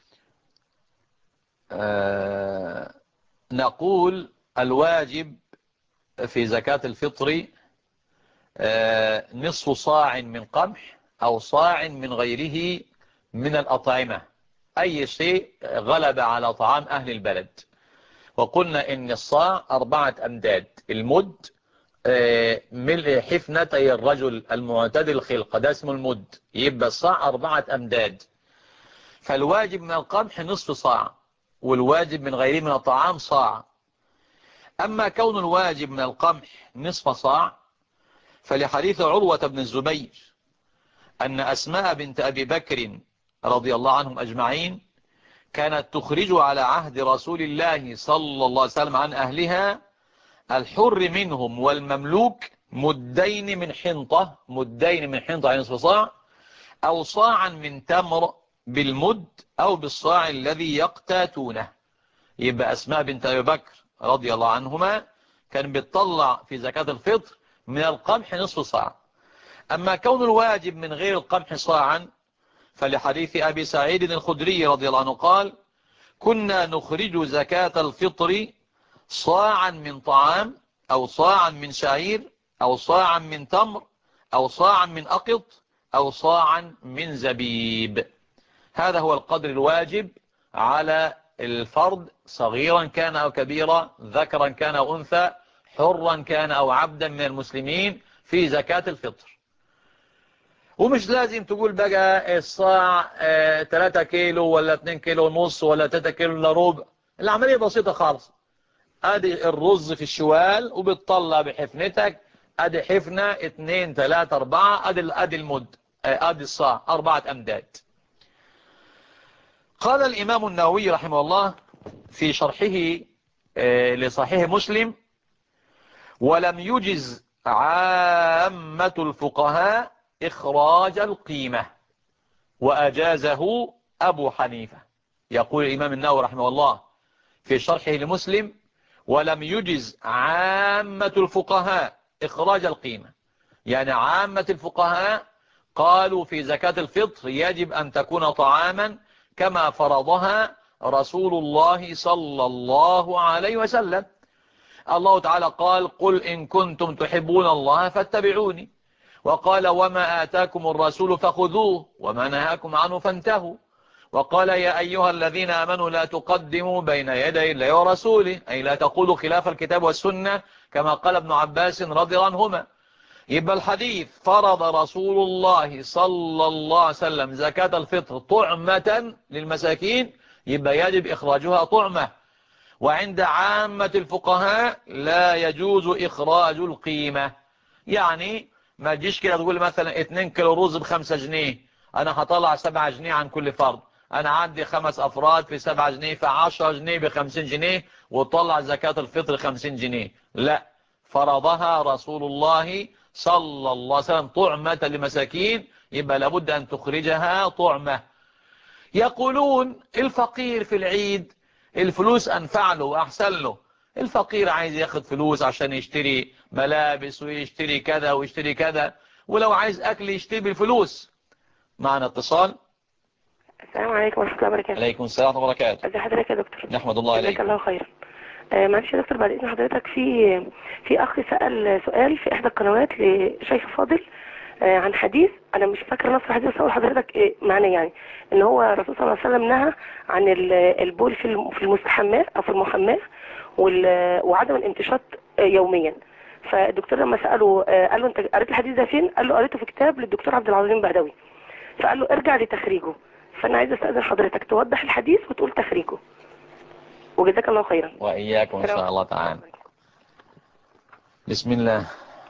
آه نقول الواجب في زكاة الفطر آه نصف صاع من قمح أو صاع من غيره من الأطعمة، أي شيء غلب على طعام أهل البلد. وقلنا إن الصاع أربعة أمداد، المد آه ملء حفنتي الرجل المعتدل الخلقة، ده اسمه المد، يبقى الصاع أربعة أمداد. فالواجب من القمح نصف صاع، والواجب من غيره من الطعام صاع. أما كون الواجب من القمح نصف صاع فلحديث عروة بن الزبير أن أسماء بنت أبي بكر رضي الله عنهم أجمعين كانت تخرج على عهد رسول الله صلى الله عليه وسلم عن أهلها الحر منهم والمملوك مدين من حنطة، مدين من حنطة يعني نصف صاع، أو صاعا من تمر بالمد أو بالصاع الذي يقتاتونه. يبقى أسماء بنت أبي بكر رضي الله عنهما كان بتطلع في زكاة الفطر من القمح نصف صاع. أما كون الواجب من غير القمح صاعا فلحديث أبي سعيد الخدري رضي الله عنه قال: كنا نخرج زكاة الفطر صاعا من طعام أو صاعا من شعير أو صاعا من تمر أو صاعا من أقط أو صاعا من زبيب. هذا هو القدر الواجب على الفرد، صغيرا كان أو كبيرا، ذكرا كان أو أنثى، حرا كان أو عبدا من المسلمين في زكاة الفطر. ومش لازم تقول بقى الصاع اه تلاتة كيلو ولا اتنين كيلو ونص ولا تلاتة كيلو الا ربع. العملية بسيطة خالص. ادي الرز في الشوال وبتطلع بحفنتك، ادي حفنة اتنين تلاتة اربعة، ادي ادي المد، اه ادي الصاع اربعة امداد. قال الامام النووي رحمه الله في شرحه اه لصحيح مسلم: ولم يجز عامة الفقهاء إخراج القيمة وأجازه أبو حنيفة. يقول الإمام النووي رحمه الله في شرحه لمسلم: ولم يجز عامة الفقهاء إخراج القيمة، يعني عامة الفقهاء قالوا في زكاة الفطر يجب أن تكون طعاما كما فرضها رسول الله صلى الله عليه وسلم. الله تعالى قال: قل إن كنتم تحبون الله فاتبعوني، وقال: وما آتاكم الرسول فخذوه وما نهاكم عنه فانتهوا، وقال: يا أيها الذين آمنوا لا تقدموا بين يدي الله ورسوله، أي لا تقولوا خلاف الكتاب والسنة، كما قال ابن عباس رضي الله عنهما. يبقى الحديث: فرض رسول الله صلى الله عليه وسلم زكاة الفطر طعمة للمساكين، يبقى يجب إخراجها طعمة. وعند عامة الفقهاء لا يجوز إخراج القيمة. يعني ما تجيش كده تقول مثلا اتنين كيلو رز بخمسة جنيه، انا هطلع سبعة جنيه عن كل فرد، انا عندي خمس افراد في سبعة جنيه في عشرة جنيه بخمسين جنيه، وطلع زكاة الفطر خمسين جنيه. لا، فرضها رسول الله صلى الله عليه وسلم طعمة لمساكين، يبقى لابد ان تخرجها طعمة. يقولون الفقير في العيد الفلوس انفع له واحسن له، الفقير عايز ياخد فلوس عشان يشتري ملابس ويشتري كذا ويشتري كذا، ولو عايز اكل يشتري بالفلوس. معنا اتصال. السلام عليكم ورحمة الله وبركاته. عليكم السلام ورحمة الله وبركاته. ازي حضرتك يا دكتور؟ نحمد الله عليك. جزاك الله خيرا. آه معلش يا دكتور، بعد اذن حضرتك، في في اخ سأل سؤال في احدى القنوات لشيخ فاضل آه عن حديث، انا مش فاكر نص الحديث، بس اقول لحضرتك ايه معناه. يعني ان هو الرسول صلى الله عليه وسلم نهى عن البول في في المستحماه او في المحماه وعدم الامتشاط يوميا. فالدكتور لما سأله آه قال له: انت قريت الحديث ده فين؟ قال له: قريته في كتاب للدكتور عبد العظيم بهدوي. فقال له: ارجع لتخريجه. فانا عايز استاذن حضرتك توضح الحديث وتقول تخريجه، وجزاك الله خيرا. وإياكم إن شاء الله تعالى. بسم الله.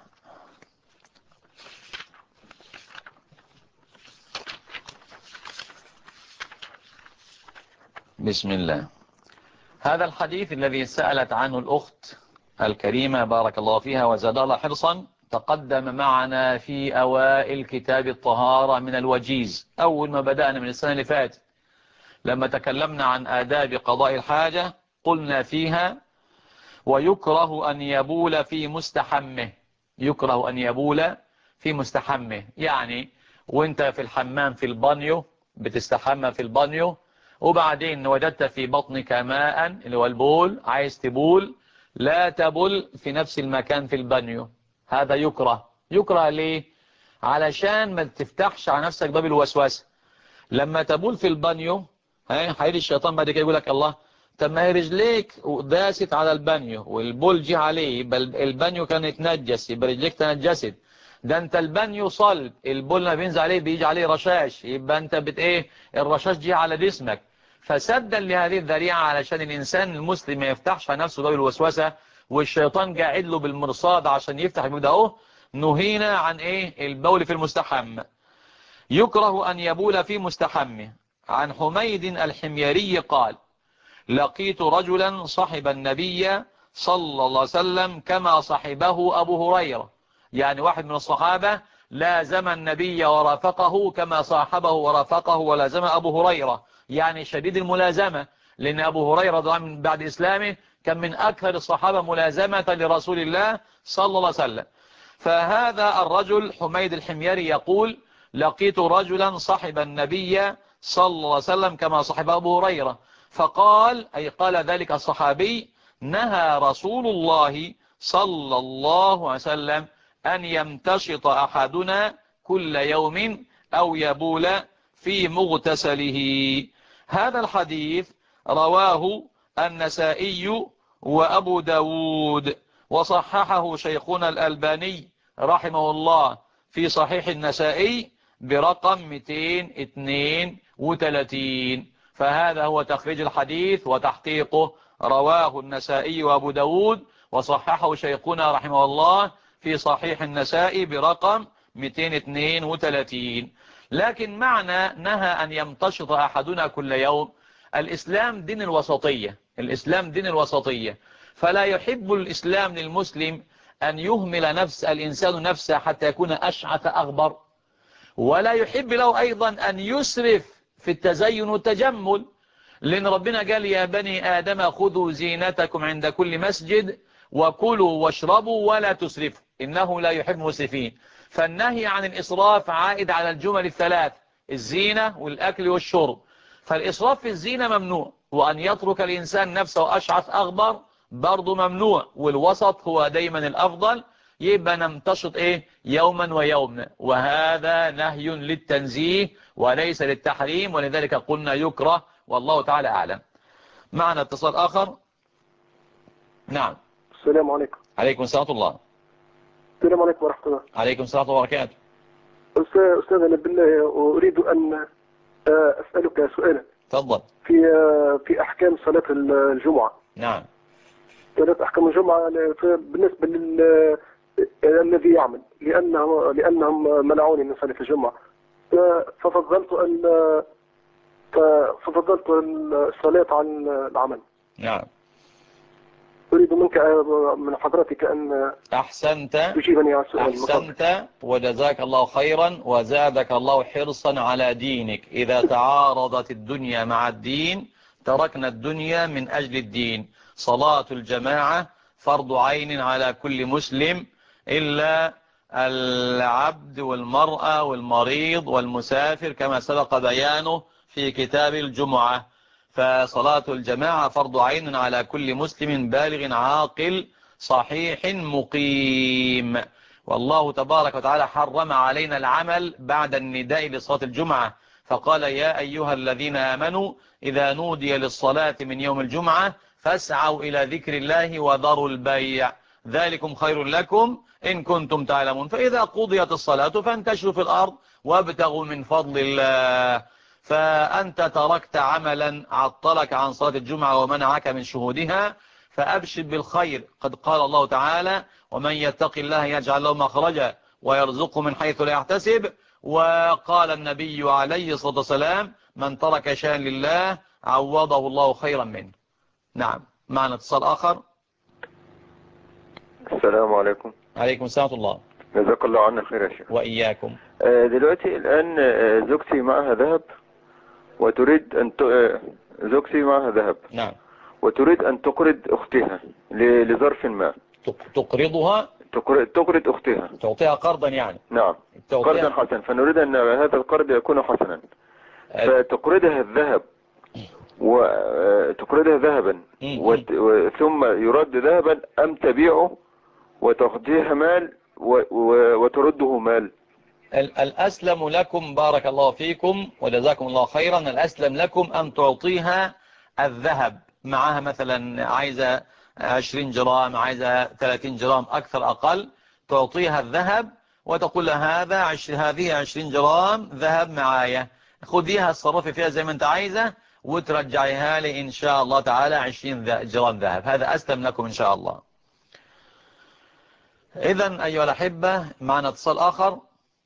بسم الله. هذا الحديث الذي سألت عنه الأخت الكريمة بارك الله فيها وزاد الله حرصا تقدم معنا في أوائل كتاب الطهارة من الوجيز، أول ما بدأنا من السنة اللي فاتت لما تكلمنا عن آداب قضاء الحاجة. قلنا فيها: ويكره أن يبول في مستحمه. يكره أن يبول في مستحمه، يعني وانت في الحمام في البانيو بتستحمى في البانيو، وبعدين وجدت في بطنك ماء اللي هو البول، عايز تبول، لا تبول في نفس المكان في البانيو، هذا يكره. يكره ليه؟ علشان ما تفتحش على نفسك باب الوسوسة. لما تبول في البانيو هيجي الشيطان بعد كده يقول لك الله، طب ما هي رجليك داست على البانيو والبول جه عليه، يبقى البانيو كان يتنجس، يبقى رجليك تنجست. ده انت البانيو صلب، البول ما بينزل عليه بيجي عليه رشاش، يبقى انت بت ايه الرشاش جه على جسمك. فسدا لهذه الذريعة علشان الانسان المسلم ما يفتحش على نفسه باب الوسوسة، والشيطان قاعد له بالمرصاد عشان يفتح الباب ده اهو، نهينا عن ايه البول في المستحم. يكره أن يبول في مستحمه. عن حميد الحميري قال: لقيت رجلا صحب النبي صلى الله عليه وسلم كما صحبه أبو هريرة، يعني واحد من الصحابة لازم النبي ورافقه كما صاحبه ورافقه ولازم أبو هريرة، يعني شديد الملازمة، لأن أبو هريرة من بعد إسلامه كان من أكثر الصحابة ملازمة لرسول الله صلى الله عليه وسلم. فهذا الرجل حميد الحميري يقول: لقيت رجلا صحب النبي صلى الله عليه وسلم كما صحب أبو هريرة، فقال، أي قال ذلك الصحابي: نهى رسول الله صلى الله عليه وسلم أن يمتشط أحدنا كل يوم أو يبول في مغتسله. هذا الحديث رواه النسائي وأبو داود، وصححه شيخنا الألباني رحمه الله في صحيح النسائي برقم مئتين واثنين وثلاثين. فهذا هو تخريج الحديث وتحقيقه، رواه النسائي وأبو داود وصححه شيخنا رحمه الله في صحيح النسائي برقم مئتين واثنين وثلاثين. لكن معنى نهى أن يمتشط أحدنا كل يوم، الإسلام دين الوسطية، الإسلام دين الوسطية، فلا يحب الإسلام للمسلم أن يهمل نفس الإنسان نفسه حتى يكون أشعث أغبر، ولا يحب له أيضا أن يسرف في التزين والتجمل، لأن ربنا قال: يا بني آدم خذوا زينتكم عند كل مسجد وكلوا واشربوا ولا تسرفوا إنه لا يحب المسرفين. فالنهي عن الإسراف عائد على الجمل الثلاث: الزينة والأكل والشرب. فالإسراف في الزينة ممنوع، وأن يترك الإنسان نفسه أشعث أغبر برضو ممنوع، والوسط هو دايما الأفضل. يبقى نمتشط إيه يوما ويوما، وهذا نهي للتنزيه وليس للتحريم، ولذلك قلنا يكره، والله تعالى أعلم. معنا اتصال آخر. نعم. السلام عليكم. عليكم السلام الله. السلام عليكم ورحمة الله. عليكم السلام وبركاته. أستاذنا بالله أريد أن أسألك سؤالا. تفضل. في في أحكام صلاة الجمعة. نعم. صلاة أحكام الجمعة بالنسبة لل الذي يعمل، لأنه لأنهم منعوني من صلاة الجمعة، ففضلت أن ففضلت الصلاة عن العمل. نعم. أريد منك من حضرتك أن أحسنت تجيبني على السؤال. أحسنت وجزاك الله خيرا وزادك الله حرصا على دينك. إذا تعارضت الدنيا مع الدين تركنا الدنيا من أجل الدين. صلاة الجماعة فرض عين على كل مسلم إلا العبد والمرأة والمريض والمسافر كما سبق بيانه في كتاب الجمعة. فصلاة الجماعة فرض عين على كل مسلم بالغ عاقل صحيح مقيم. والله تبارك وتعالى حرم علينا العمل بعد النداء لصلاة الجمعة، فقال: يا أيها الذين آمنوا إذا نودي للصلاة من يوم الجمعة فاسعوا إلى ذكر الله وذروا البيع ذلكم خير لكم إن كنتم تعلمون. فإذا قضيت الصلاة فانتشروا في الأرض وابتغوا من فضل الله. فأنت تركت عملا عطلك عن صلاة الجمعة ومنعك من شهودها، فأبشر بالخير. قد قال الله تعالى: ومن يتق الله يجعل له مخرجا ويرزقه من حيث لا يحتسب. وقال النبي عليه الصلاة والسلام: من ترك شيئا لله عوضه الله خيرا منه. نعم. معنا اتصال آخر. السلام عليكم. عليكم السلام ورحمة الله. جزاك الله عنا خير يا شيخ. وإياكم. دلوقتي الآن زوجتي معها ذهب وتريد أن ت... زوجتي معها ذهب. نعم. وتريد أن تقرض أختها لظرف ما. تقرضها؟ تقرض, تقرض أختها. تعطيها قرضا يعني. نعم. قرضا حسنا، فنريد أن هذا القرض يكون حسنا. فتقرضها الذهب وتقرضها ذهبا وت... ثم يرد ذهبا، أم تبيعه وتخديها مال و و وترده مال؟ ال- الأسلم لكم بارك الله فيكم وجزاكم الله خيرا، الأسلم لكم أن تعطيها الذهب معها، مثلا عايزة عشرين جرام، عايزة ثلاثين جرام، أكثر أقل، تعطيها الذهب وتقول لها هذا عش... هذه عشرين جرام ذهب معايا، خذيها اتصرفي فيها زي ما انت عايزة وترجعيها لي إن شاء الله تعالى عشرين جرام ذهب. هذا أسلم لكم إن شاء الله. إذن أيها الأحبة معنا اتصال آخر.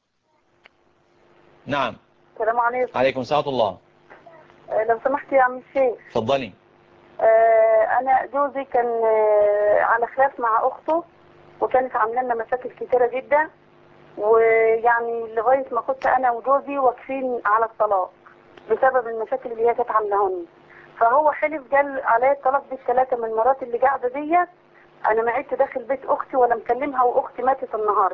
نعم. السلام عليكم. عليكم السلام ورحمة الله. آه، لو سمحت يا عم الشيخ. اتفضلي. آه، انا جوزي كان آه، على خلاف مع اخته، وكانت عامله لنا مشاكل كتيره جدا، ويعني لغايه ما كنت انا وجوزي واقفين على الطلاق بسبب المشاكل اللي هي كانت عاملاها. فهو حلف قال عليا الطلاق بالثلاثه من مرات اللي قاعده ديت، انا ما عدت داخل بيت اختي ولا مكلمها، واختي ماتت النهارده.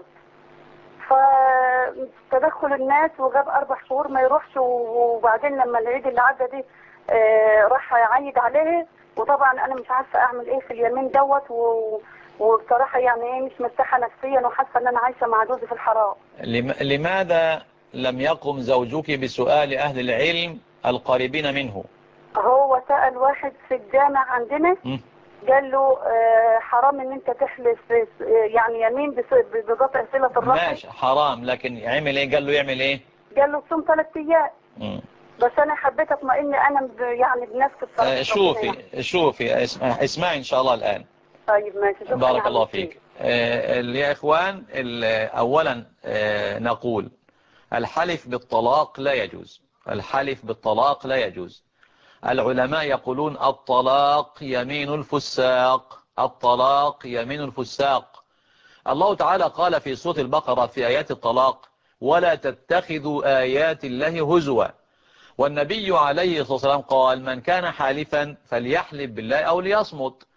فتدخل الناس وجاب اربع شهور ما يروحش، وبعدين لما العيد اللي عدى دي آه راح يعيد عليه، وطبعا انا مش عارفه اعمل ايه في اليمين دوت، و... وبصراحه يعني ايه مش مرتاحه نفسيا، وحاسه ان انا عايشه مع جوزي في الحرام. لم... لماذا لم يقم زوجك بسؤال أهل العلم القريبين منه؟ هو سأل واحد في الجامع عندنا م? قال له آه حرام ان انت تحلف آه يعني يمين بس- بقطع صله الرحم. ماشي حرام، لكن يعمل ايه؟ قال له يعمل ايه؟ قال له صوم ثلاث ايام. م. بس انا حبيت اطمئن انا ب- يعني بنفسي بصراحه. آه شوفي شوفي اسمع اسمعي ان شاء الله الآن. طيب ماشي. شكرا بارك يا الله عم فيك. آه يا إخوان، أولا آه نقول الحلف بالطلاق لا يجوز، الحلف بالطلاق لا يجوز. العلماء يقولون الطلاق يمين الفساق، الطلاق يمين الفساق. الله تعالى قال في سورة البقرة في آيات الطلاق: ولا تتخذوا آيات الله هزوا. والنبي عليه الصلاة والسلام قال: من كان حالفا فليحلف بالله أو ليصمت.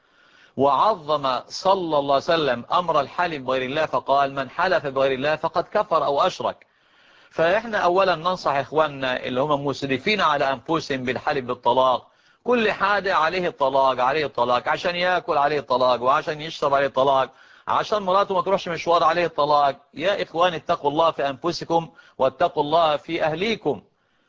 وعظم صلى الله عليه وسلم أمر الحلف بغير الله فقال: من حلف بغير الله فقد كفر أو أشرك. فإحنا أولا ننصح إخواننا اللي هم مسرفين على أنفسهم بالحلف بالطلاق، كل حاجة عليه الطلاق عليه الطلاق، عشان يأكل عليه الطلاق، وعشان يشرب عليه الطلاق، عشان مراته ما تروحش مشوار عليه الطلاق. يا إخوان اتقوا الله في أنفسكم واتقوا الله في أهليكم.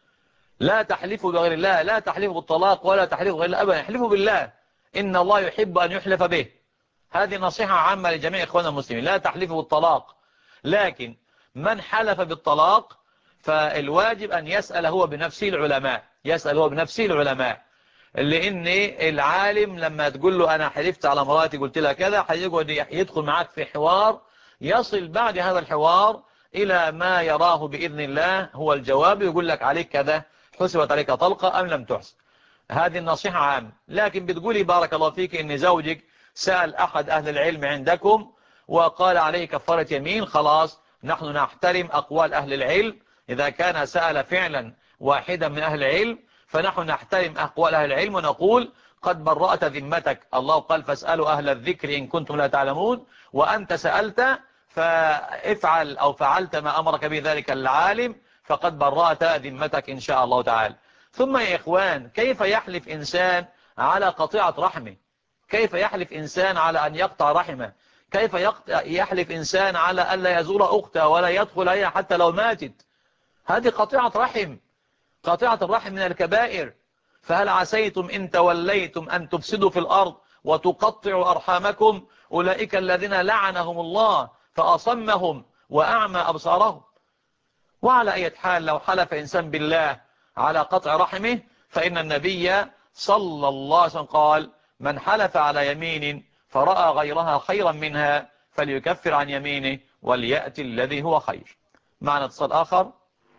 لا تحلفوا بغير الله، لا تحلفوا بالطلاق ولا تحلفوا بغير الله أبدا، احلفوا بالله، إن الله يحب أن يحلف به. هذه نصيحة عامة لجميع إخواننا المسلمين، لا تحلفوا بالطلاق. لكن من حلف بالطلاق فالواجب أن يسأل هو بنفسه العلماء، يسأل هو بنفسه العلماء، لأن العالم لما تقول له أنا حلفت على مراتي قلت لها كذا، هيقعد يدخل معك في حوار يصل بعد هذا الحوار إلى ما يراه بإذن الله هو الجواب، يقول لك عليك كذا، حسبت عليك طلقة أم لم تحسب. هذه النصيحة عام. لكن بتقولي بارك الله فيك إن زوجك سأل أحد أهل العلم عندكم وقال عليه كفارة يمين، خلاص نحن نحترم أقوال أهل العلم. إذا كان سأل فعلا واحدا من أهل العلم فنحن نحترم أقوال أهل العلم ونقول قد برأت ذمتك، الله قال فاسألوا أهل الذكر إن كنتم لا تعلمون، وأنت سألت فافعل أو فعلت ما أمرك به ذلك العالم فقد برأت ذمتك إن شاء الله تعالى. ثم يا إخوان، كيف يحلف إنسان على قطيعة رحمه؟ كيف يحلف إنسان على أن يقطع رحمه؟ كيف يحلف إنسان على أن لا يزور أخته ولا يدخل عليها حتى لو ماتت؟ هذه قطيعة رحم، قطيعة الرحم من الكبائر. فهل عسيتم إن توليتم أن تفسدوا في الأرض وتقطعوا أرحامكم؟ أولئك الذين لعنهم الله فأصمهم وأعمى أبصارهم. وعلى أي حال لو حلف إنسان بالله على قطع رحمه فإن النبي صلى الله عليه وسلم قال: من حلف على يمين فرأى غيرها خيرا منها فليكفر عن يمينه وليأتي الذي هو خير. معنا اتصال آخر.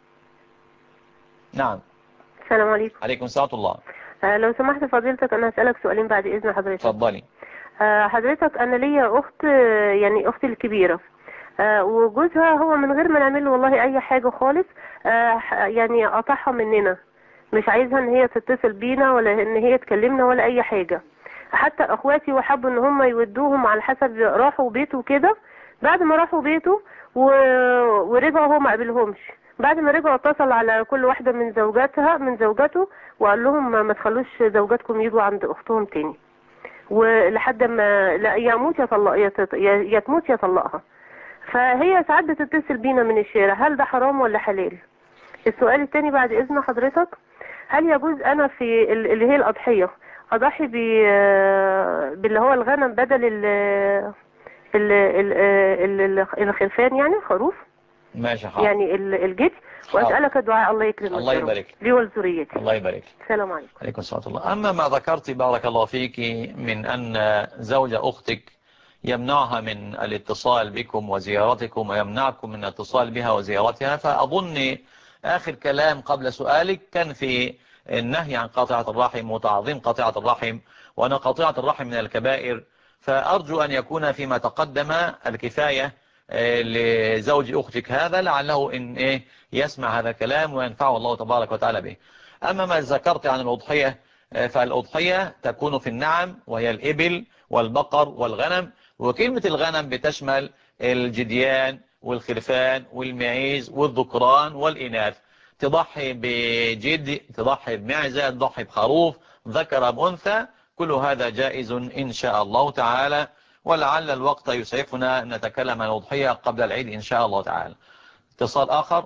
نعم. السلام عليكم. عليكم السلام ورحمة الله. آه لو سمحت فضيلتك أنا هسألك سؤالين بعد إذن حضرتك. اتفضلي. آه حضرتك أنا ليا أخت، آه يعني أختي الكبيرة، آه وجوزها هو من غير ما نعمل له والله أي حاجة خالص، آه يعني قطعها مننا، مش عايزها إن هي تتصل بينا ولا إن هي تكلمنا ولا أي حاجة. حتى أخواتي وحبوا إن هم يودوهم على حسب راحوا بيته كده، بعد ما راحوا بيته و... ورجعوا هو ما قابلهمش. بعد ما رجعوا اتصل على كل واحدة من زوجاتها من زوجاته وقال لهم ما تخلوش زوجاتكم يجوا عند اختهم تاني، ولحد ما لا يموت يطلق يا تموت يطلقها. فهي ساعات بتتصل بينا من الشارع، هل ده حرام ولا حلال؟ السؤال الثاني بعد اذن حضرتك، هل يجوز انا في ال- اللي هي الاضحيه اضحي ب- باللي هو الغنم بدل ال ال ال ال- الخرفان، يعني الخروف، ماشي حاضر. يعني ال- الجدي، واسالك الدعاء الله يكرمك الله يا رب يبارك لي ولذريتي. الله يبارك. السلام عليكم. عليكم السلام ورحمة الله. أما ما ذكرت بارك الله فيك من أن زوج أختك يمنعها من الاتصال بكم وزيارتكم ويمنعكم من الاتصال بها وزيارتها، فأظن آخر كلام قبل سؤالك كان في النهي عن قطيعة الرحم وتعظيم قطيعة الرحم، وأن قطيعة الرحم من الكبائر، فأرجو أن يكون فيما تقدم الكفاية لزوج أختك هذا، لعله إن إيه يسمع هذا الكلام وينفعه الله تبارك وتعالى به. أما ما ذكرت عن الأضحية، فالأضحية تكون في النعم وهي الإبل والبقر والغنم، وكلمة الغنم بتشمل الجديان والخرفان والمعيز والذكران والإناث. تضحي بجد، تضحي بمعزة، تضحي بخروف، ذكر بأنثى، كل هذا جائز إن شاء الله تعالى. ولعل الوقت يسعفنا أن نتكلم عن الأضحية قبل العيد إن شاء الله تعالى. اتصال آخر.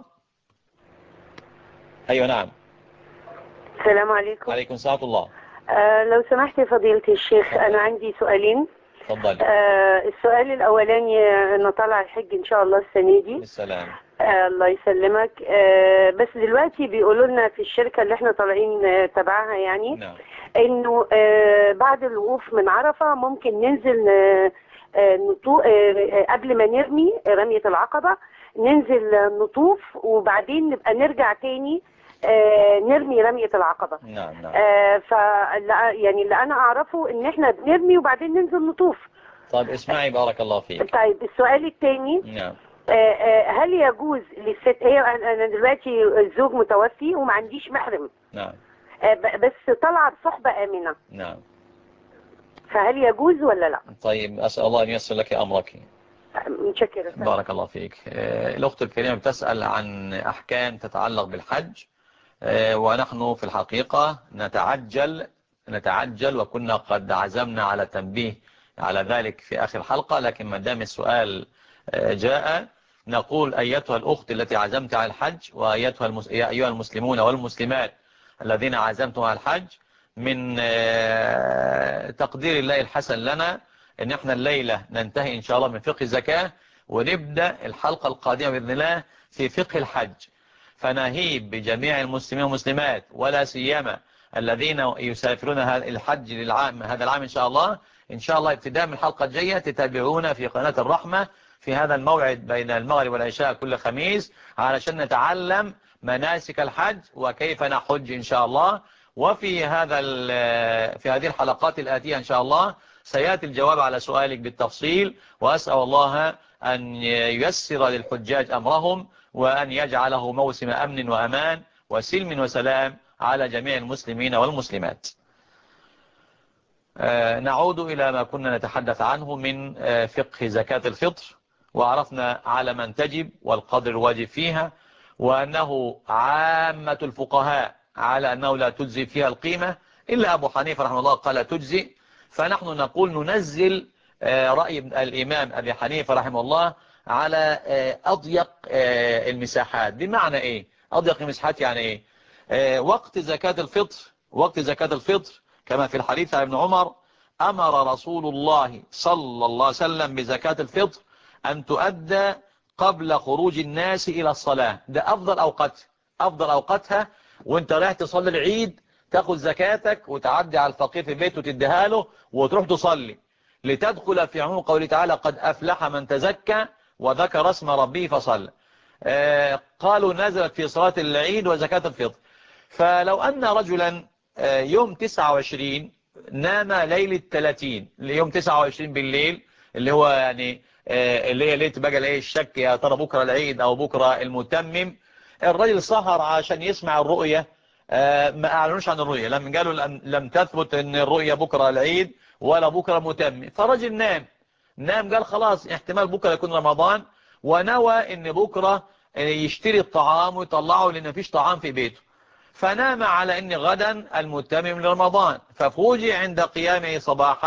أيوة نعم. السلام عليكم. عليكم السلام الله. آه لو سمحت فضيلة الشيخ، فضل. أنا عندي سؤالين. تفضل. آه السؤال الأولاني، أنا طالعة الحج إن شاء الله السنة دي. بالسلام. آه الله يسلمك. آه بس دلوقتي بيقولوا لنا في الشركة اللي احنا طالعين آه تبعها يعني، نعم. إنه آه بعد الوقوف من عرفة ممكن ننزل آه آه نطو آه قبل ما نرمي رمية العقبة، ننزل نطوف وبعدين نبقى نرجع تاني آه نرمي رمية العقبة. نعم نعم. آه ف يعني اللي انا اعرفه ان احنا بنرمي وبعدين ننزل نطوف. طيب اسمعي بارك الله فيك. طيب السؤال الثاني، نعم. آه آه هل يجوز للست، هي انا دلوقتي الزوج متوفي وما عنديش محرم. نعم. آه بس طالعه بصحبه امنه. نعم. فهل يجوز ولا لا؟ طيب اسال الله ان ييسر لك امرك. متشكره. بارك الله فيك. آه الاخت الكريمه بتسال عن احكام تتعلق بالحج، ونحن في الحقيقة نتعجل نتعجل وكنا قد عزمنا على التنبيه على ذلك في آخر الحلقة، لكن ما دام السؤال جاء نقول أيتها الأخت التي عزمت على الحج، وأيتها المس... أيها المسلمون والمسلمات الذين عزمتم على الحج، من تقدير الله الحسن لنا إن احنا الليلة ننتهي إن شاء الله من فقه الزكاة، ونبدأ الحلقة القادمة بإذن الله في فقه الحج. فنهيب بجميع المسلمين والمسلمات ولا سيما الذين يسافرون الحج للعام هذا العام إن شاء الله، إن شاء الله ابتداء من الحلقة الجاية تتابعونا في قناة الرحمة في هذا الموعد بين المغرب والعشاء كل خميس، علشان نتعلم مناسك الحج وكيف نحج إن شاء الله. وفي هذا في هذه الحلقات الآتية إن شاء الله سيأتي الجواب على سؤالك بالتفصيل، وأسأل الله أن ييسر للحجاج أمرهم، وأن يجعله موسم أمن وأمان وسلم وسلام على جميع المسلمين والمسلمات. آه نعود إلى ما كنا نتحدث عنه من آه فقه زكاة الفطر، وعرفنا على من تجب والقدر الواجب فيها، وأنه عامة الفقهاء على أنه لا تجزي فيها القيمة، إلا أبو حنيفة رحمه الله قال تجزي. فنحن نقول ننزل آه رأي الإمام أبي حنيفة رحمه الله على أضيق المساحات. بمعنى إيه أضيق المساحات؟ يعني إيه؟ وقت زكاة الفطر وقت زكاة الفطر كما في الحديث عن ابن عمر، أمر رسول الله صلى الله عليه وسلم بزكاة الفطر أن تؤدى قبل خروج الناس إلى الصلاة. ده أفضل أوقات أفضل أوقاتها، وانت رايح تصلي العيد تاخذ زكاتك وتعدي على الفقير في بيته وتديها له وتروح تصلي، لتدخل في عموم قوله تعالى قد أفلح من تزكى وذكر اسم ربه فصلى. آه قالوا نزلت في صلاة العيد وزكاة الفطر. فلو أن رجلا آه يوم تسعة وعشرين نام ليلة ثلاثين، يوم تسعة وعشرين بالليل اللي هو يعني آه اللي هي ليلة بقى الايه الشك يا ترى بكرة العيد أو بكرة المتمم، الرجل سهر عشان يسمع الرؤية، آه ما أعلنوش عن الرؤية، لما قالوا لم, لم تثبت أن الرؤية بكرة العيد ولا بكرة متمم، فرجل نام نام قال خلاص احتمال بكرة يكون رمضان، ونوى ان بكرة يشتري الطعام ويطلعه لان مفيش طعام في بيته، فنام على ان غدا المتمم لرمضان، ففوجئ عند قيامه صباحا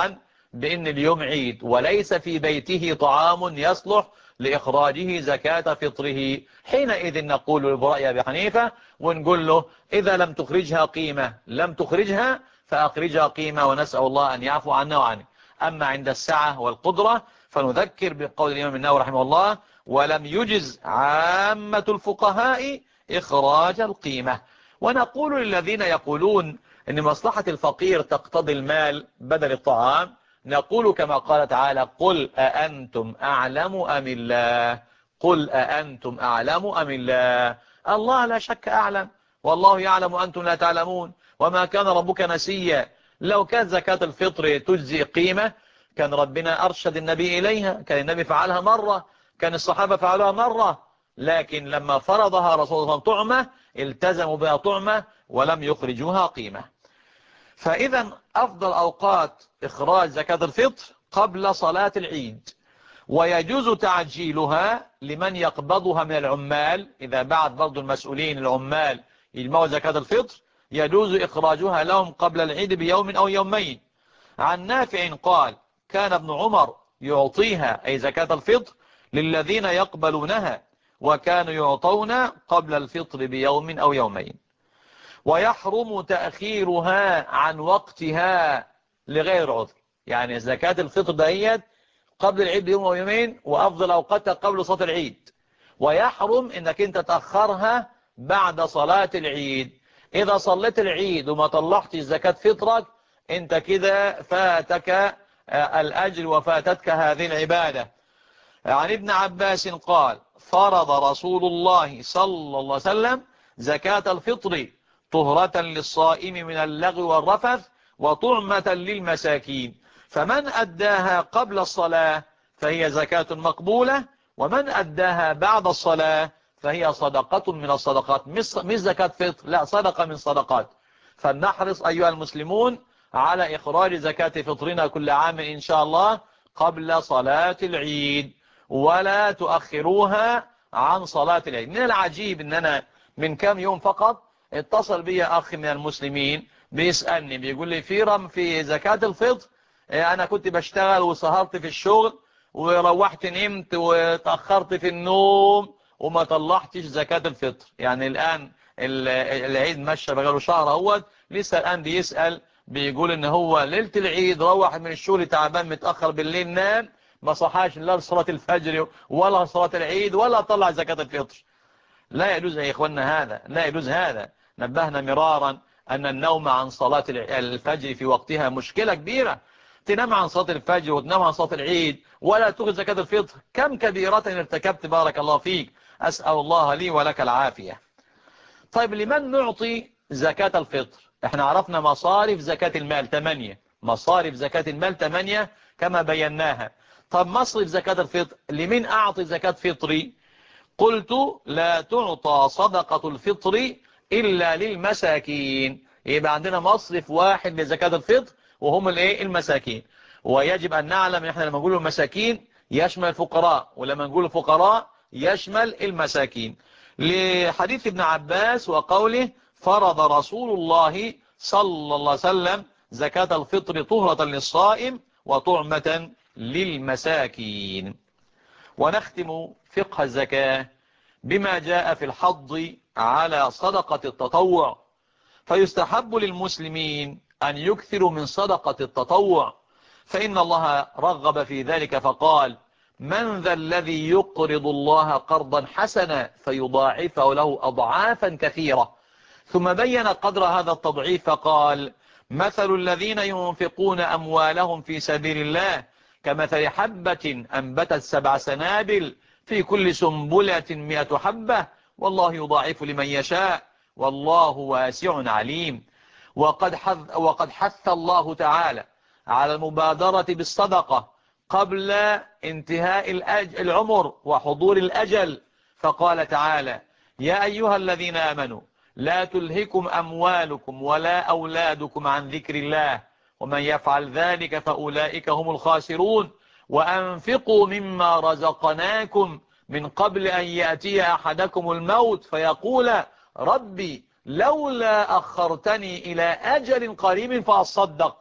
بأن اليوم عيد وليس في بيته طعام يصلح لإخراجه زكاة فطره، حينئذ نقول لبرأي أبي حنيفة ونقول له إذا لم تخرجها قيمة لم تخرجها فأخرجها قيمة، ونسأل الله أن يعفو عنا وعنه. أما عند السعة والقدرة فنذكر بقول الإمام النووي رحمه الله: ولم يجز عامة الفقهاء إخراج القيمة. ونقول للذين يقولون أن مصلحة الفقير تقتضي المال بدل الطعام، نقول كما قال تعالى: قل أأنتم أعلم أم الله؟ قل أأنتم أعلم أم الله؟ الله لا شك أعلم، والله يعلم وأنتم لا تعلمون، وما كان ربك نسيا. لو كانت زكاة الفطر تجزي قيمة كان ربنا أرشد النبي إليها، كان النبي فعلها مرة، كان الصحابة فعلوها مرة، لكن لما فرضها رسول الله طعمة التزموا بها طعمة ولم يخرجوها قيمة. فإذا أفضل أوقات إخراج زكاة الفطر قبل صلاة العيد، ويجوز تعجيلها لمن يقبضها من العمال. إذا بعد برضو المسؤولين العمال يجمعوا زكاة الفطر يجوز إخراجها لهم قبل العيد بيوم أو يومين. عن نافع قال: كان ابن عمر يعطيها أي زكاة الفطر للذين يقبلونها، وكانوا يعطون قبل الفطر بيوم أو يومين. ويحرم تأخيرها عن وقتها لغير عذر، يعني زكاة الفطر دهيت قبل العيد بيوم أو يومين، وأفضل أوقاتها قبل صلاة العيد. ويحرم إنك أنت تأخرها بعد صلاة العيد. إذا صليت العيد وما طلعتش زكاة فطرك أنت كده فاتك الأجر وفاتتك هذه العبادة. عن ابن عباس قال: فرض رسول الله صلى الله عليه وسلم زكاة الفطر طهرة للصائم من اللغو والرفث وطعمة للمساكين، فمن أداها قبل الصلاة فهي زكاة مقبولة، ومن أداها بعد الصلاة فهي صدقة من الصدقات. مش زكاة فطر، لا، صدقة من صدقات. فلنحرص أيها المسلمون على إخراج زكاة فطرنا كل عام إن شاء الله قبل صلاة العيد، ولا تؤخروها عن صلاة العيد. من العجيب أن أنا من كام يوم فقط اتصل بي أخ من المسلمين بيسألني، بيقول لي: في رم في زكاة الفطر، أنا كنت بشتغل وسهرت في الشغل وروحت نمت وتأخرت في النوم وما طلعتش زكاة الفطر. يعني الآن العيد مشى بقاله شهر اهوت، لسه الآن بيسأل، بيقول ان هو ليلة العيد روح من الشغل تعبان متأخر بالليل، نام ما صحاش لا لصلاة الفجر ولا صلاة العيد ولا طلع زكاة الفطر. لا يجوز يا إخواننا هذا، لا يجوز هذا. نبهنا مرارا أن النوم عن صلاة الفجر في وقتها مشكلة كبيرة. تنام عن صلاة الفجر وتنام عن صلاة العيد ولا تخرج زكاة الفطر، كم كبيرة ارتكبت، بارك الله فيك. أسأل الله لي ولك العافية. طيب لمن نعطي زكاة الفطر؟ احنا عرفنا مصارف زكاة المال ثمانية، مصارف زكاة المال ثمانية كما بيناها. طب مصرف زكاة الفطر لمن أعطي زكاة فطري؟ قلت: لا تعطى صدقة الفطر إلا للمساكين. يبقى عندنا مصرف واحد لزكاة الفطر وهم الايه؟ المساكين. ويجب أن نعلم ان احنا لما نقول المساكين يشمل الفقراء، ولما نقول الفقراء يشمل المساكين، لحديث ابن عباس وقوله: فرض رسول الله صلى الله عليه وسلم زكاة الفطر طهرة للصائم وطعمة للمساكين. ونختم فقه الزكاة بما جاء في الحض على صدقة التطوع. فيستحب للمسلمين أن يكثروا من صدقة التطوع، فإن الله رغب في ذلك فقال: من ذا الذي يقرض الله قرضا حسنا فيضاعفه له أضعافا كثيرة. ثم بين قدر هذا التضعيف فقال: مثل الذين ينفقون أموالهم في سبيل الله كمثل حبة أنبتت سبع سنابل في كل سنبلة مئة حبة والله يضاعف لمن يشاء والله واسع عليم. وقد حث, وقد حث الله تعالى على المبادرة بالصدقة قبل انتهاء العمر وحضور الأجل، فقال تعالى: يا أيها الذين آمنوا لا تلهكم أموالكم ولا أولادكم عن ذكر الله ومن يفعل ذلك فأولئك هم الخاسرون وأنفقوا مما رزقناكم من قبل أن يأتي أحدكم الموت فيقول ربي لولا أخرتني إلى أجل قريب فأصدق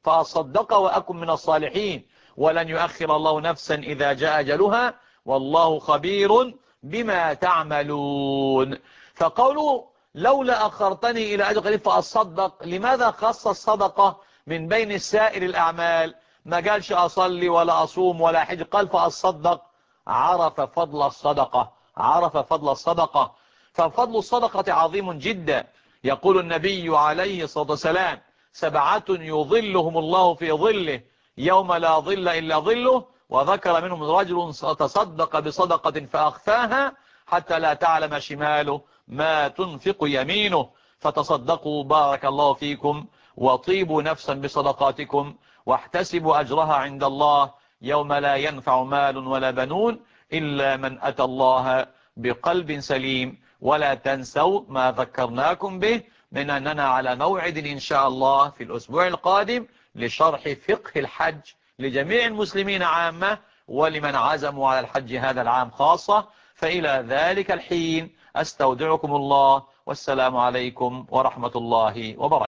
فأصدق وأكن من الصالحين، ولن يؤخر الله نفسا إذا جاء أجلها، والله خبير بما تعملون. فقولوا لولا أخرتني إلى أجل قريب فأصدق، لماذا خص الصدقة من بين سائر الأعمال؟ ما قالش أصلي ولا أصوم ولا حج، قال فأصدق. عرف فضل الصدقة، عرف فضل الصدقة. ففضل الصدقة عظيم جدا. يقول النبي عليه الصلاة والسلام: سبعة يظلهم الله في ظله يوم لا ظل إلا ظله، وذكر منهم رجل تصدق بصدقة فأخفاها حتى لا تعلم شماله ما تنفق يمينه. فتصدقوا بارك الله فيكم، وطيبوا نفسا بصدقاتكم، واحتسبوا أجرها عند الله يوم لا ينفع مال ولا بنون إلا من أتى الله بقلب سليم. ولا تنسوا ما ذكرناكم به من أننا على موعد إن شاء الله في الأسبوع القادم لشرح فقه الحج لجميع المسلمين عامة، ولمن عزموا على الحج هذا العام خاصة. فإلى ذلك الحين أستودعكم الله، والسلام عليكم ورحمة الله وبركاته.